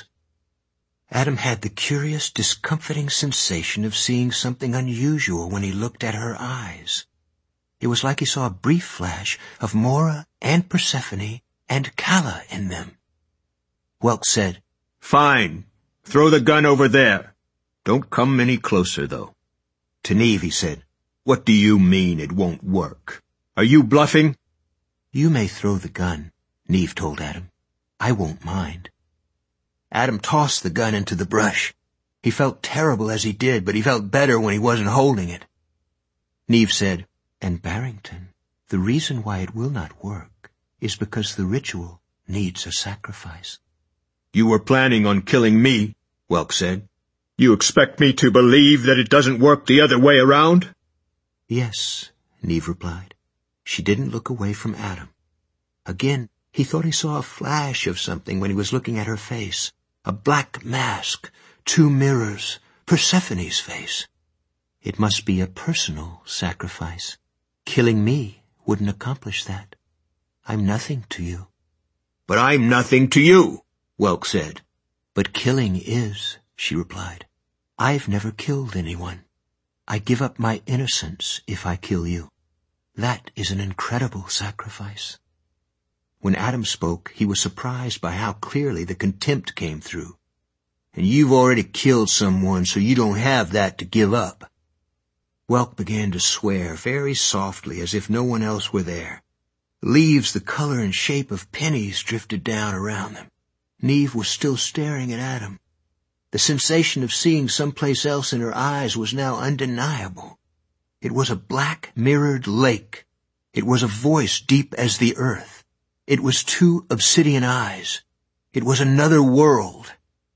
Adam had the curious, discomforting sensation of seeing something unusual when he looked at her eyes. It was like he saw a brief flash of Mora and Persephone and Kala in them. Welk said, Fine. Throw the gun over there. Don't come any closer, though. To Neve he said, What do you mean it won't work? Are you bluffing? You may throw the gun, Neve told Adam. I won't mind. Adam tossed the gun into the brush. He felt terrible as he did, but he felt better when he wasn't holding it. Neve said, And Barrington, the reason why it will not work is because the ritual needs a sacrifice. You were planning on killing me, Welk said. You expect me to believe that it doesn't work the other way around? Yes, Neve replied. She didn't look away from Adam. Again, he thought he saw a flash of something when he was looking at her face. A black mask, 2 mirrors, Persephone's face. It must be a personal sacrifice. Killing me wouldn't accomplish that. I'm nothing to you. But I'm nothing to you, Welk said. But killing is, she replied. I've never killed anyone. I give up my innocence if I kill you. That is an incredible sacrifice. When Adam spoke, he was surprised by how clearly the contempt came through. And you've already killed someone, so you don't have that to give up. Welk began to swear very softly as if no one else were there. Leaves the color and shape of pennies drifted down around them. Neve was still staring at Adam. The sensation of seeing someplace else in her eyes was now undeniable. It was a black, mirrored lake. It was a voice deep as the earth. It was 2 obsidian eyes. It was another world.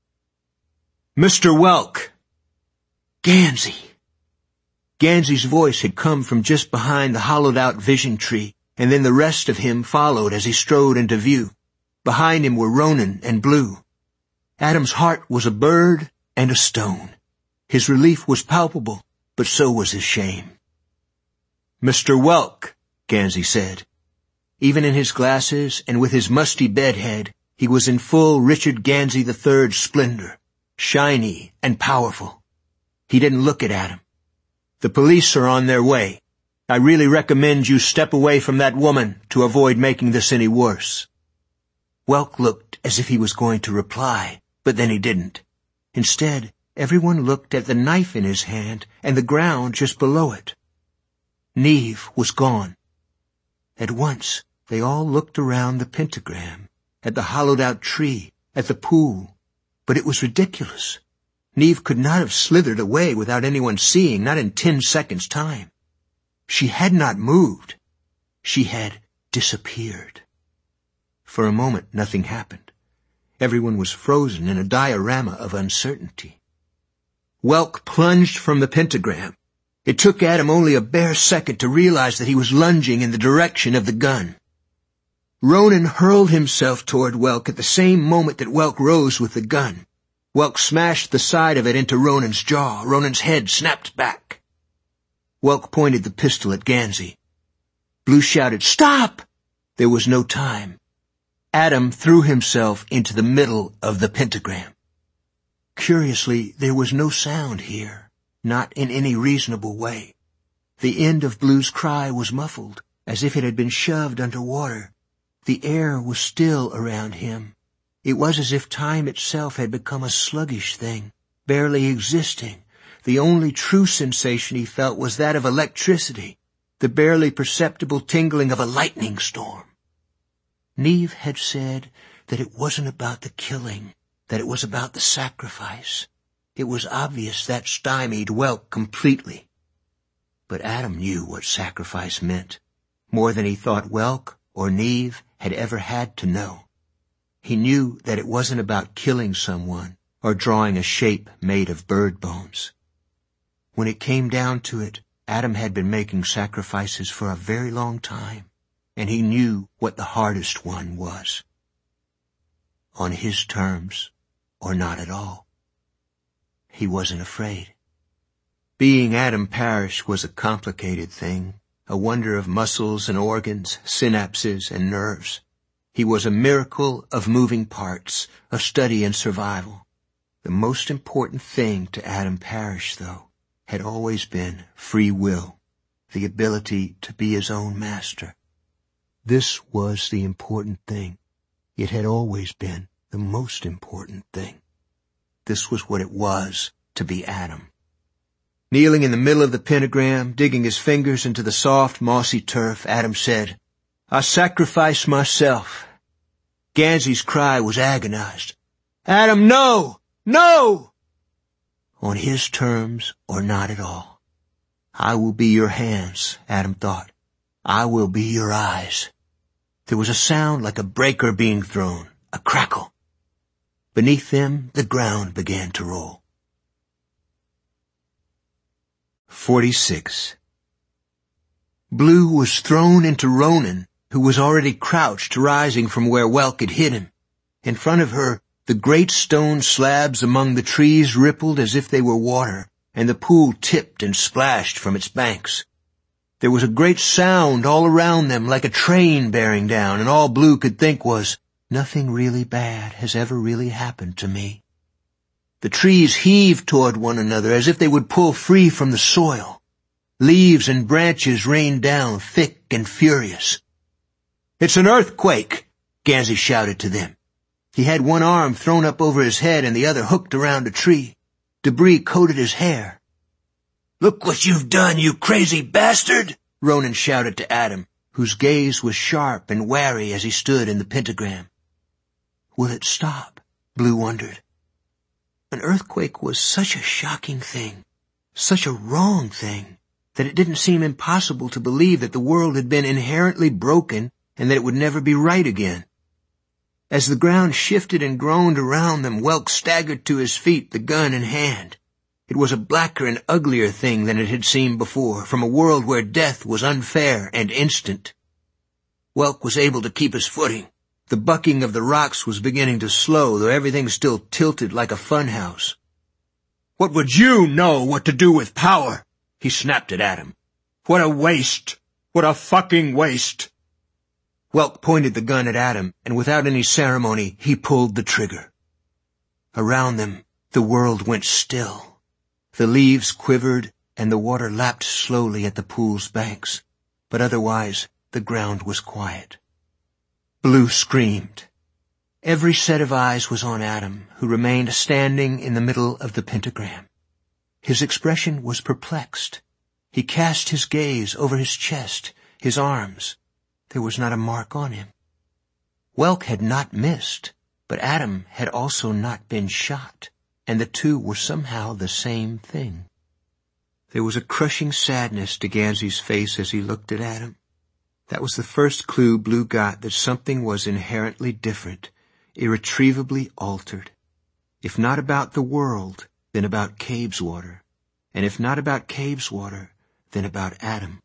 Mr. Welk! Gansey! Gansey's voice had come from just behind the hollowed-out vision tree, and then the rest of him followed as he strode into view. Behind him were Ronan and Blue. Adam's heart was a bird and a stone. His relief was palpable, but so was his shame. Mr. Welk, Gansey said. Even in his glasses and with his musty bedhead, he was in full Richard Gansey III splendor, shiny and powerful. He didn't look at Adam. The police are on their way. I really recommend you step away from that woman to avoid making this any worse. Welk looked as if he was going to reply, but then he didn't. Instead, everyone looked at the knife in his hand and the ground just below it. Neve was gone. At once, they all looked around the pentagram, at the hollowed-out tree, at the pool. But it was ridiculous. Neve could not have slithered away without anyone seeing, not in 10 seconds' time. She had not moved. She had disappeared. For a moment, nothing happened. Everyone was frozen in a diorama of uncertainty. Welk plunged from the pentagram. It took Adam only a bare second to realize that he was lunging in the direction of the gun. Ronan hurled himself toward Welk at the same moment that Welk rose with the gun. Welk smashed the side of it into Ronan's jaw. Ronan's head snapped back. Welk pointed the pistol at Gansey. Blue shouted, "Stop!" There was no time. Adam threw himself into the middle of the pentagram. Curiously, there was no sound here, not in any reasonable way. The end of Blue's cry was muffled, as if it had been shoved under water. The air was still around him. It was as if time itself had become a sluggish thing, barely existing. The only true sensation he felt was that of electricity, the barely perceptible tingling of a lightning storm. Neve had said that it wasn't about the killing, that it was about the sacrifice. It was obvious that stymied Welk completely. But Adam knew what sacrifice meant, more than he thought Welk or Neve had ever had to know. He knew that it wasn't about killing someone or drawing a shape made of bird bones. When it came down to it, Adam had been making sacrifices for a very long time, and he knew what the hardest one was. on his terms or not at all. He wasn't afraid. Being Adam Parrish was a complicated thing, a wonder of muscles and organs, synapses and nerves. He was a miracle of moving parts, a study in survival. The most important thing to Adam Parrish, though, had always been free will, the ability to be his own master. This was the important thing. It had always been the most important thing. This was what it was to be Adam. Kneeling in the middle of the pentagram, digging his fingers into the soft, mossy turf, Adam said, "I sacrifice myself." Gansey's cry was agonized. "Adam, no! No!" On his terms or not at all. I will be your hands, Adam thought. I will be your eyes. There was a sound like a breaker being thrown, a crackle. Beneath them, the ground began to roll. 46. Blue was thrown into Ronan, who was already crouched, rising from where Welk had hit him. In front of her, the great stone slabs among the trees rippled as if they were water, and the pool tipped and splashed from its banks. There was a great sound all around them, like a train bearing down, and all Blue could think was, "Nothing really bad has ever really happened to me." The trees heaved toward one another as if they would pull free from the soil. Leaves and branches rained down, thick and furious. "It's an earthquake," Gansey shouted to them. He had one arm thrown up over his head and the other hooked around a tree. Debris coated his hair. "Look what you've done, you crazy bastard!" Ronan shouted to Adam, whose gaze was sharp and wary as he stood in the pentagram. Will it stop? Blue wondered. An earthquake was such a shocking thing, such a wrong thing, that it didn't seem impossible to believe that the world had been inherently broken and that it would never be right again. As the ground shifted and groaned around them, Welk staggered to his feet, the gun in hand. It was a blacker and uglier thing than it had seemed before, from a world where death was unfair and instant. Welk was able to keep his footing. The bucking of the rocks was beginning to slow, though everything still tilted like a funhouse. "What would you know what to do with power?" he snapped at Adam. "What a waste! What a fucking waste!" Welk pointed the gun at Adam, and without any ceremony, he pulled the trigger. Around them, the world went still. The leaves quivered, and the water lapped slowly at the pool's banks, but otherwise the ground was quiet. Blue screamed. Every set of eyes was on Adam, who remained standing in the middle of the pentagram. His expression was perplexed. He cast his gaze over his chest, his arms. There was not a mark on him. Welk had not missed, but Adam had also not been shot, and the two were somehow the same thing. There was a crushing sadness to Gansey's face as he looked at Adam. That was the first clue Blue got that something was inherently different, irretrievably altered. If not about the world, then about Cabeswater. And if not about Cabeswater, then about Adam.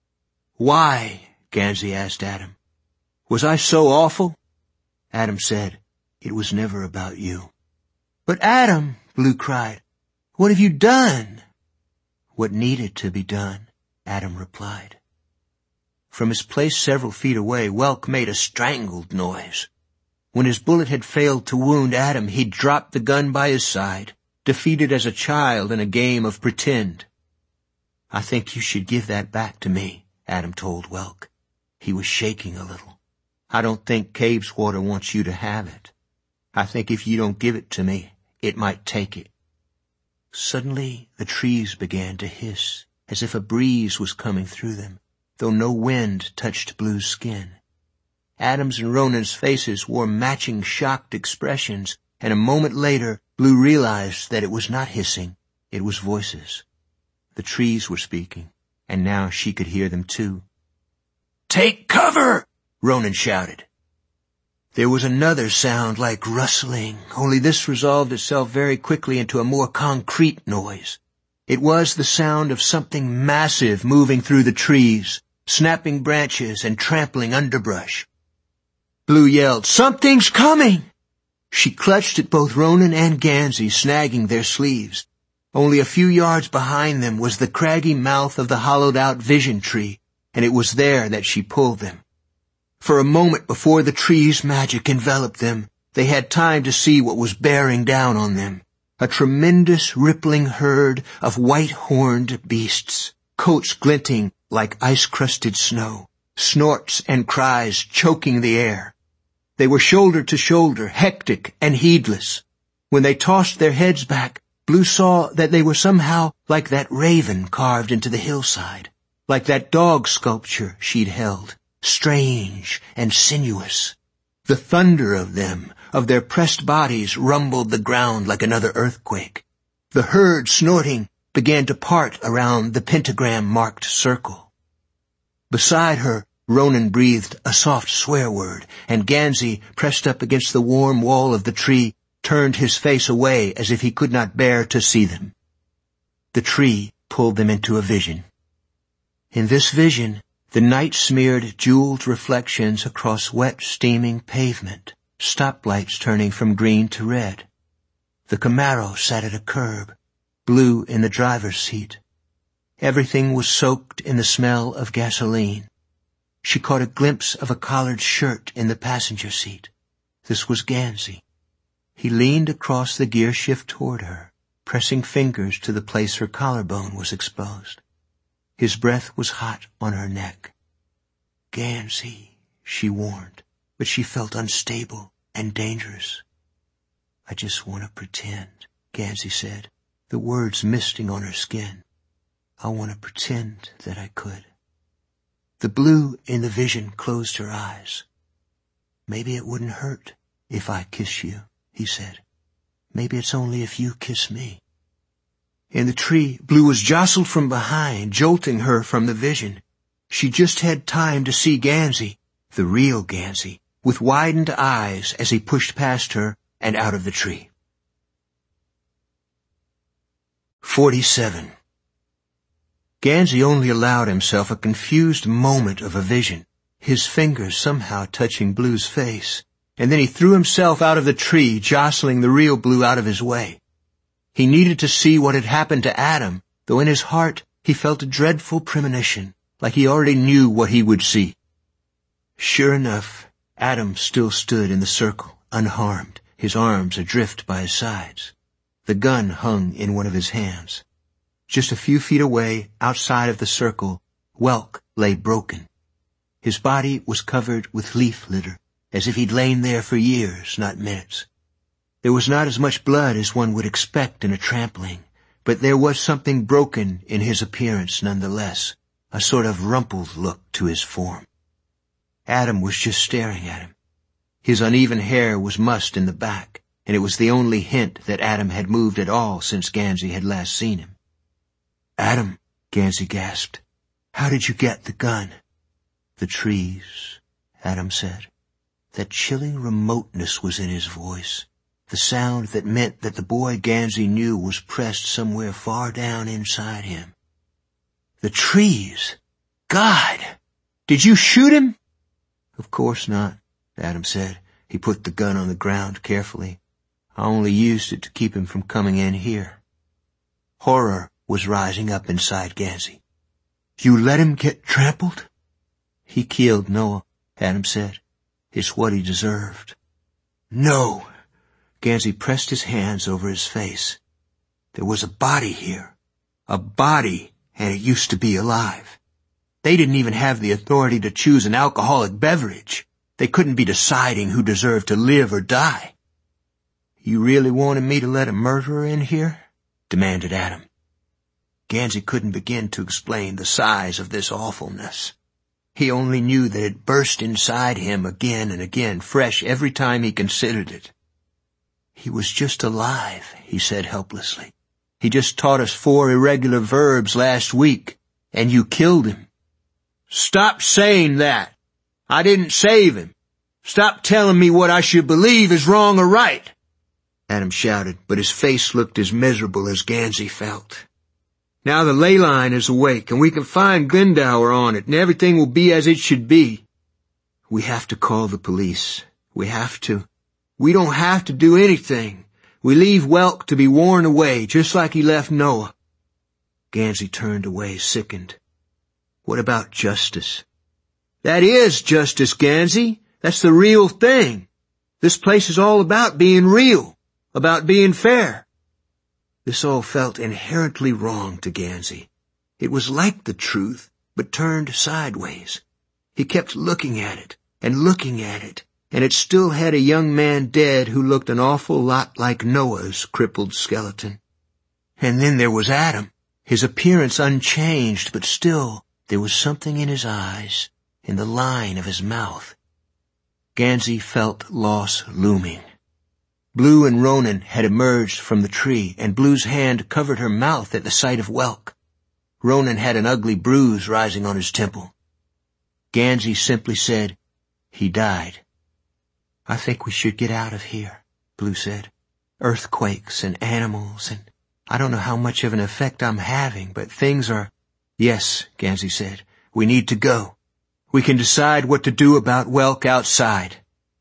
"Why?" Gansey asked Adam. "Was I so awful?" Adam said, "It was never about you." "But Adam," Blue cried, "what have you done?" "What needed to be done," Adam replied. From his place several feet away, Welk made a strangled noise. When his bullet had failed to wound Adam, he dropped the gun by his side, defeated as a child in a game of pretend. "I think you should give that back to me," Adam told Welk. He was shaking a little. "I don't think Cabeswater wants you to have it. I think if you don't give it to me, it might take it." Suddenly, the trees began to hiss, as if a breeze was coming through them, though no wind touched Blue's skin. Adam's and Ronan's faces wore matching shocked expressions, and a moment later, Blue realized that it was not hissing, it was voices. The trees were speaking, and now she could hear them too. "Take cover!" Ronan shouted. There was another sound like rustling, only this resolved itself very quickly into a more concrete noise. It was the sound of something massive moving through the trees, snapping branches and trampling underbrush. Blue yelled, "Something's coming!" She clutched at both Ronan and Gansey, snagging their sleeves. Only a few yards behind them was the craggy mouth of the hollowed-out vision tree, and it was there that she pulled them. For a moment before the tree's magic enveloped them, they had time to see what was bearing down on them. A tremendous rippling herd of white-horned beasts, coats glinting like ice-crusted snow, snorts and cries choking the air. They were shoulder to shoulder, hectic and heedless. When they tossed their heads back, Blue saw that they were somehow like that raven carved into the hillside, like that dog sculpture she'd held, strange and sinuous. The thunder of them, of their pressed bodies, rumbled the ground like another earthquake. The herd, snorting, began to part around the pentagram-marked circle. Beside her, Ronan breathed a soft swear word, and Gansey, pressed up against the warm wall of the tree, turned his face away as if he could not bear to see them. The tree pulled them into a vision. In this vision, the night smeared jeweled reflections across wet, steaming pavement, stoplights turning from green to red. The Camaro sat at a curb, Blue in the driver's seat. Everything was soaked in the smell of gasoline. She caught a glimpse of a collared shirt in the passenger seat. This was Gansey. He leaned across the gear shift toward her, pressing fingers to the place her collarbone was exposed. His breath was hot on her neck. "Gansey," she warned, but she felt unstable and dangerous. "I just want to pretend," Gansey said, the words misting on her skin. "I want to pretend that I could." The Blue in the vision closed her eyes. "Maybe it wouldn't hurt if I kiss you," he said. "Maybe it's only if you kiss me." In the tree, Blue was jostled from behind, jolting her from the vision. She just had time to see Gansey, the real Gansey, with widened eyes as he pushed past her and out of the tree. 47. Gansey only allowed himself a confused moment of a vision, his fingers somehow touching Blue's face, and then he threw himself out of the tree, jostling the real Blue out of his way. He needed to see what had happened to Adam, though in his heart he felt a dreadful premonition, like he already knew what he would see. Sure enough, Adam still stood in the circle, unharmed, his arms adrift by his sides. The gun hung in one of his hands. Just a few feet away, outside of the circle, Welk lay broken. His body was covered with leaf litter, as if he'd lain there for years, not minutes. There was not as much blood as one would expect in a trampling, but there was something broken in his appearance nonetheless, a sort of rumpled look to his form. Adam was just staring at him. His uneven hair was mussed in the back, and it was the only hint that Adam had moved at all since Gansey had last seen him. "Adam," Gansey gasped, "how did you get the gun?" "The trees," Adam said. That chilling remoteness was in his voice, the sound that meant that the boy Gansey knew was pressed somewhere far down inside him. "The trees! God! Did you shoot him?" "Of course not," Adam said. He put the gun on the ground carefully. "I only used it to keep him from coming in here." Horror was rising up inside Gansey. "You let him get trampled?" "He killed Noah," Adam said. "It's what he deserved." "No!" Gansey pressed his hands over his face. "There was a body here. A body, and it used to be alive. They didn't even have the authority to choose an alcoholic beverage. They couldn't be deciding who deserved to live or die." "You really wanted me to let a murderer in here?" demanded Adam. Gansey couldn't begin to explain the size of this awfulness. He only knew that it burst inside him again and again, fresh every time he considered it. "He was just alive," he said helplessly. "He just taught us 4 irregular verbs last week, and you killed him." "Stop saying that! I didn't save him! Stop telling me what I should believe is wrong or right!" Adam shouted, but his face looked as miserable as Gansey felt. "Now the ley line is awake, and we can find Glendower on it, and everything will be as it should be. We have to call the police. We have to. We don't have to do anything. We leave Welk to be worn away, just like he left Noah." Gansey turned away, sickened. "What about justice?" "That is justice, Gansey. That's the real thing. This place is all about being real, about being fair." This all felt inherently wrong to Gansey. It was like the truth, but turned sideways. He kept looking at it, and it still had a young man dead who looked an awful lot like Noah's crippled skeleton. And then there was Adam, his appearance unchanged, but still there was something in his eyes, in the line of his mouth. Gansey felt loss looming. Blue and Ronan had emerged from the tree, and Blue's hand covered her mouth at the sight of Welk. Ronan had an ugly bruise rising on his temple. Gansey simply said, "He died." "I think we should get out of here," Blue said. "Earthquakes and animals, and I don't know how much of an effect I'm having, but things are—" "Yes," Gansey said, "we need to go. We can decide what to do about Welk outside."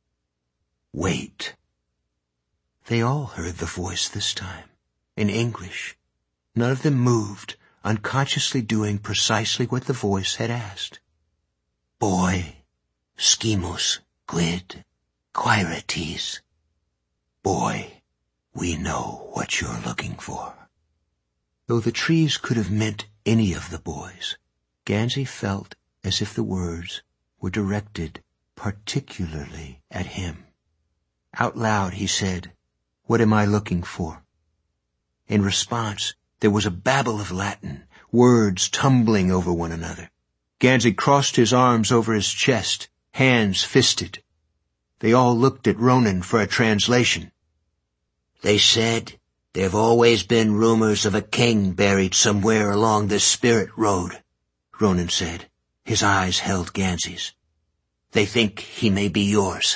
"Wait." They all heard the voice this time, in English. None of them moved, unconsciously doing precisely what the voice had asked. "Boy, schemos quid quaerites." "Boy, we know what you're looking for." Though the trees could have meant any of the boys, Gansey felt as if the words were directed particularly at him. Out loud he said, "What am I looking for?" In response, there was a babble of Latin, words tumbling over one another. Gansey crossed his arms over his chest, hands fisted. They all looked at Ronan for a translation. "They said there've always been rumors of a king buried somewhere along this spirit road," Ronan said. His eyes held Gansey's. "They think he may be yours."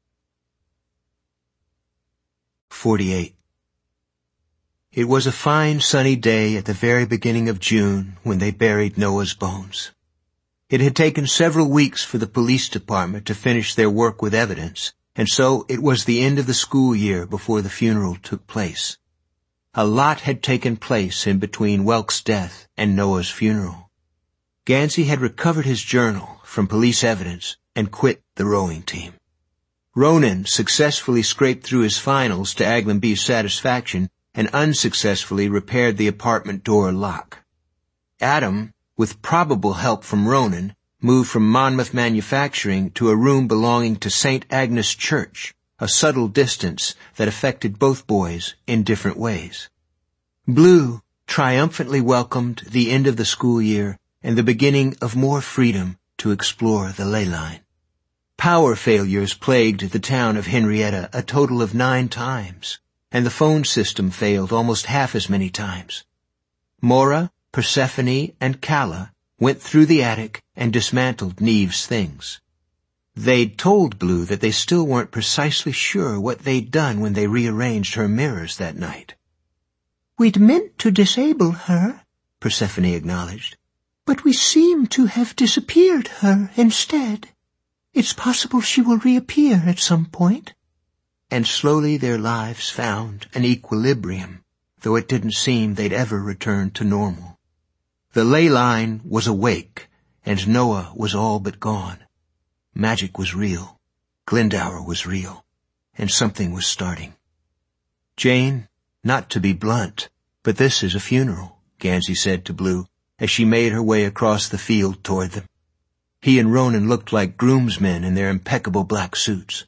48. It was a fine sunny day at the very beginning of June when they buried Noah's bones. It had taken several weeks for the police department to finish their work with evidence, and so it was the end of the school year before the funeral took place. A lot had taken place in between Welk's death and Noah's funeral. Gansey had recovered his journal from police evidence and quit the rowing team. Ronan successfully scraped through his finals to Aglin-B's satisfaction and unsuccessfully repaired the apartment door lock. Adam, with probable help from Ronan, moved from Monmouth Manufacturing to a room belonging to St. Agnes Church, a subtle distance that affected both boys in different ways. Blue triumphantly welcomed the end of the school year and the beginning of more freedom to explore the ley line. Power failures plagued the town of Henrietta a total of 9 times, and the phone system failed almost half as many times. Mora, Persephone, and Calla went through the attic and dismantled Neve's things. They'd told Blue that they still weren't precisely sure what they'd done when they rearranged her mirrors that night. "We'd meant to disable her," Persephone acknowledged. "but we seem to have disappeared her instead. It's possible she will reappear at some point." And slowly their lives found an equilibrium, though it didn't seem they'd ever return to normal. The ley line was awake, and Noah was all but gone. Magic was real, Glendower was real, and something was starting. "Jane, not to be blunt, but this is a funeral," Gansey said to Blue, as she made her way across the field toward them. He and Ronan looked like groomsmen in their impeccable black suits.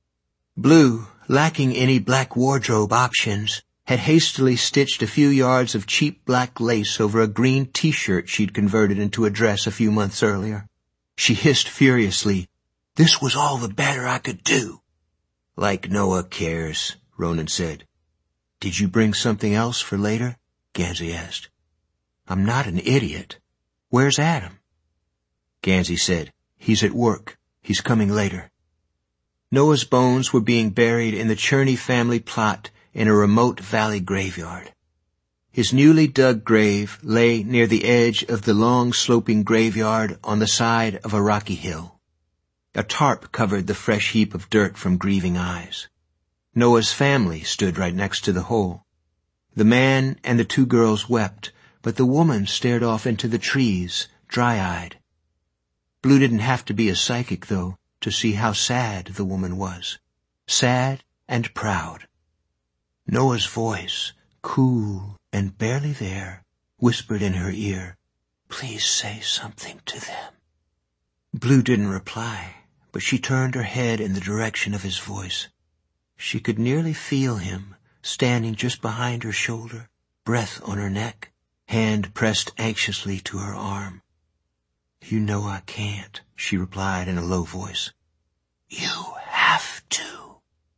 Blue, lacking any black wardrobe options, had hastily stitched a few yards of cheap black lace over a green T-shirt she'd converted into a dress a few months earlier. She hissed furiously, "This was all the better I could do." "Like Noah cares," Ronan said. "Did you bring something else for later?" Gansey asked. "I'm not an idiot. Where's Adam?" Gansey said, "He's at work. He's coming later." Noah's bones were being buried in the Cherney family plot in a remote valley graveyard. His newly dug grave lay near the edge of the long sloping graveyard on the side of a rocky hill. A tarp covered the fresh heap of dirt from grieving eyes. Noah's family stood right next to the hole. The man and the 2 girls wept, but the woman stared off into the trees, dry-eyed. Blue didn't have to be a psychic, though, to see how sad the woman was. Sad and proud. Noah's voice, cool and barely there, whispered in her ear, "Please say something to them." Blue didn't reply, but she turned her head in the direction of his voice. She could nearly feel him, standing just behind her shoulder, breath on her neck, hand pressed anxiously to her arm. "You know I can't," she replied in a low voice. "You have to."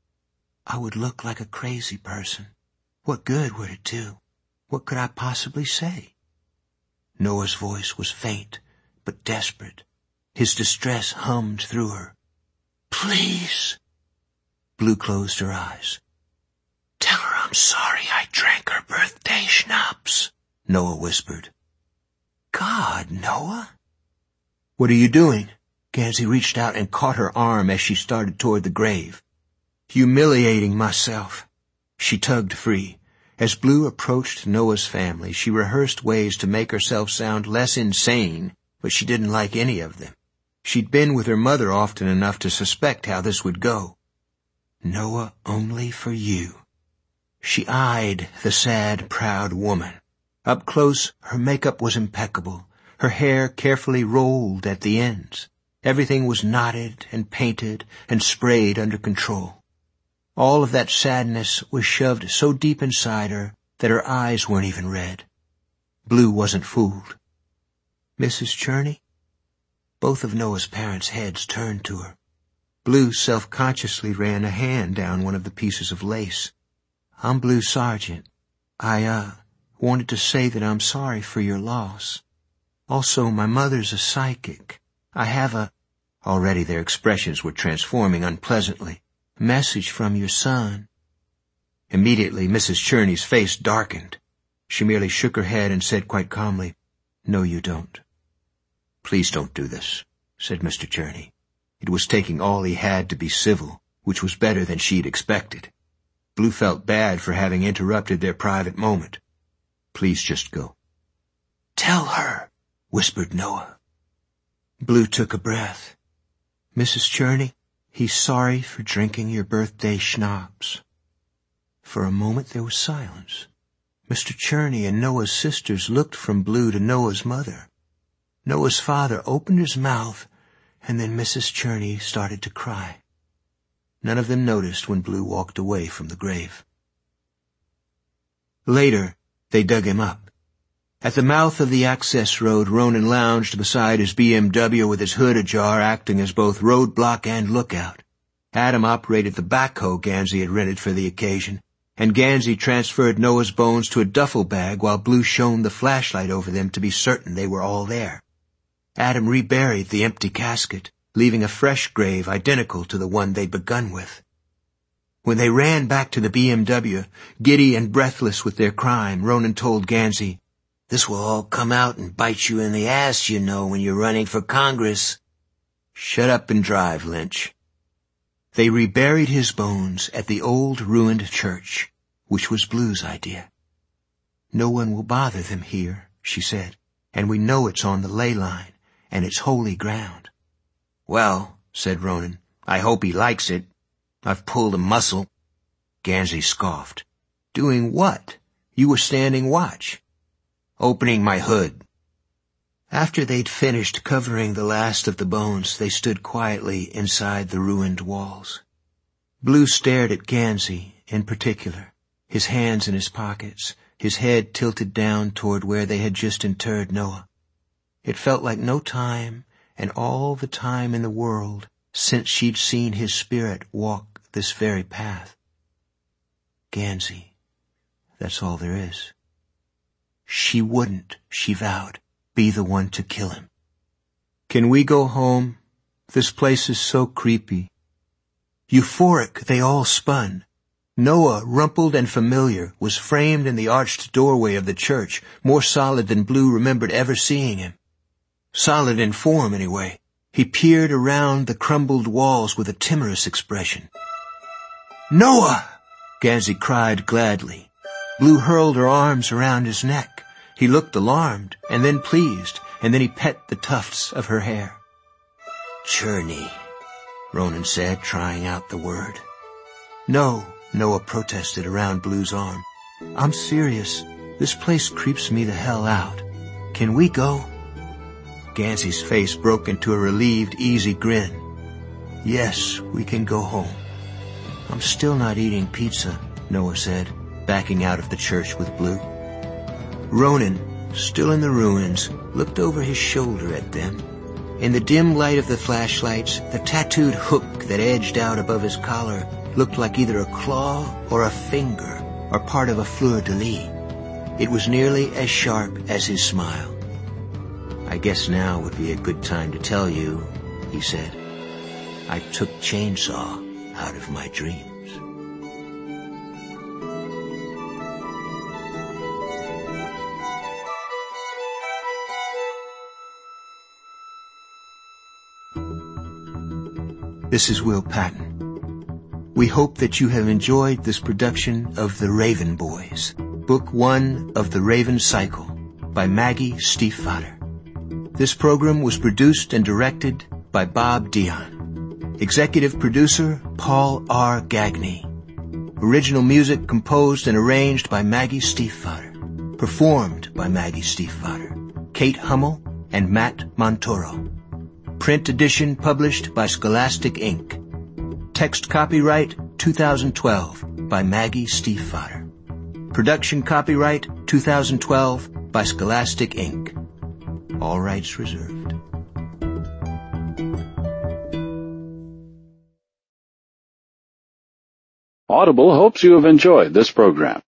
"I would look like a crazy person. What good would it do? What could I possibly say?" Noah's voice was faint, but desperate. His distress hummed through her. "Please." Blue closed her eyes. "Tell her I'm sorry I drank her birthday schnapps," Noah whispered. "God, Noah." "What are you doing?" Gansey reached out and caught her arm as she started toward the grave. "Humiliating myself." She tugged free. As Blue approached Noah's family, she rehearsed ways to make herself sound less insane, but she didn't like any of them. She'd been with her mother often enough to suspect how this would go. "Noah, only for you." She eyed the sad, proud woman. Up close, her makeup was impeccable, her hair carefully rolled at the ends. Everything was knotted and painted and sprayed under control. All of that sadness was shoved so deep inside her that her eyes weren't even red. Blue wasn't fooled. "Mrs. Cherney?" Both of Noah's parents' heads turned to her. Blue self-consciously ran a hand down one of the pieces of lace. "I'm Blue Sargent. I wanted to say that I'm sorry for your loss. Also, my mother's a psychic. I have a—" Already their expressions were transforming unpleasantly. "Message from your son." Immediately, Mrs. Cherney's face darkened. She merely shook her head and said quite calmly, "No, you don't." "Please don't do this," said Mr. Cherney. It was taking all he had to be civil, which was better than she'd expected. Blue felt bad for having interrupted their private moment. "Please just go." "Tell her," whispered Noah. Blue took a breath. "Mrs. Cherney, he's sorry for drinking your birthday schnapps." For a moment there was silence. Mr. Cherney and Noah's sisters looked from Blue to Noah's mother. Noah's father opened his mouth, and then Mrs. Cherney started to cry. None of them noticed when Blue walked away from the grave. Later, they dug him up. At the mouth of the access road, Ronan lounged beside his BMW with his hood ajar, acting as both roadblock and lookout. Adam operated the backhoe Gansey had rented for the occasion, and Gansey transferred Noah's bones to a duffel bag while Blue shone the flashlight over them to be certain they were all there. Adam reburied the empty casket, leaving a fresh grave identical to the one they'd begun with. When they ran back to the BMW, giddy and breathless with their crime, Ronan told Gansey, "This will all come out and bite you in the ass, you know, when you're running for Congress." "Shut up and drive, Lynch." They reburied his bones at the old ruined church, which was Blue's idea. "No one will bother them here," she said, "and we know it's on the ley line, and it's holy ground." "Well," said Ronan, "I hope he likes it. I've pulled a muscle." Gansey scoffed. "Doing what? You were standing watch." "Opening my hood." After they'd finished covering the last of the bones, they stood quietly inside the ruined walls. Blue stared at Gansey in particular, his hands in his pockets, his head tilted down toward where they had just interred Noah. It felt like no time and all the time in the world since she'd seen his spirit walk this very path. "Gansey, that's all there is." She wouldn't, she vowed, be the one to kill him. "Can we go home? This place is so creepy." Euphoric, they all spun. Noah, rumpled and familiar, was framed in the arched doorway of the church, more solid than Blue remembered ever seeing him. Solid in form, anyway. He peered around the crumbled walls with a timorous expression. Noah! Gansey cried gladly. Blue hurled her arms around his neck. He looked alarmed, and then pleased, and then he pet the tufts of her hair. Journey, Ronan said, trying out the word. No, Noah protested around Blue's arm. I'm serious. This place creeps me the hell out. Can we go? Gansey's face broke into a relieved, easy grin. Yes, we can go home. I'm still not eating pizza, Noah said, backing out of the church with Blue. Ronan, still in the ruins, looked over his shoulder at them. In the dim light of the flashlights, the tattooed hook that edged out above his collar looked like either a claw or a finger or part of a fleur-de-lis. It was nearly as sharp as his smile. I guess now would be a good time to tell you, he said. I took Chainsaw out of my dreams. This is Will Patton. We hope that you have enjoyed this production of The Raven Boys, Book 1 of The Raven Cycle by Maggie Stiefvater. This program was produced and directed by Bob Dion. Executive producer Paul R. Gagne. Original music composed and arranged by Maggie Stiefvater. Performed by Maggie Stiefvater, Kate Hummel, and Matt Montoro. Print edition published by Scholastic Inc. Text copyright 2012 by Maggie Stiefvater. Production copyright 2012 by Scholastic Inc. All rights reserved. Audible hopes you have enjoyed this program.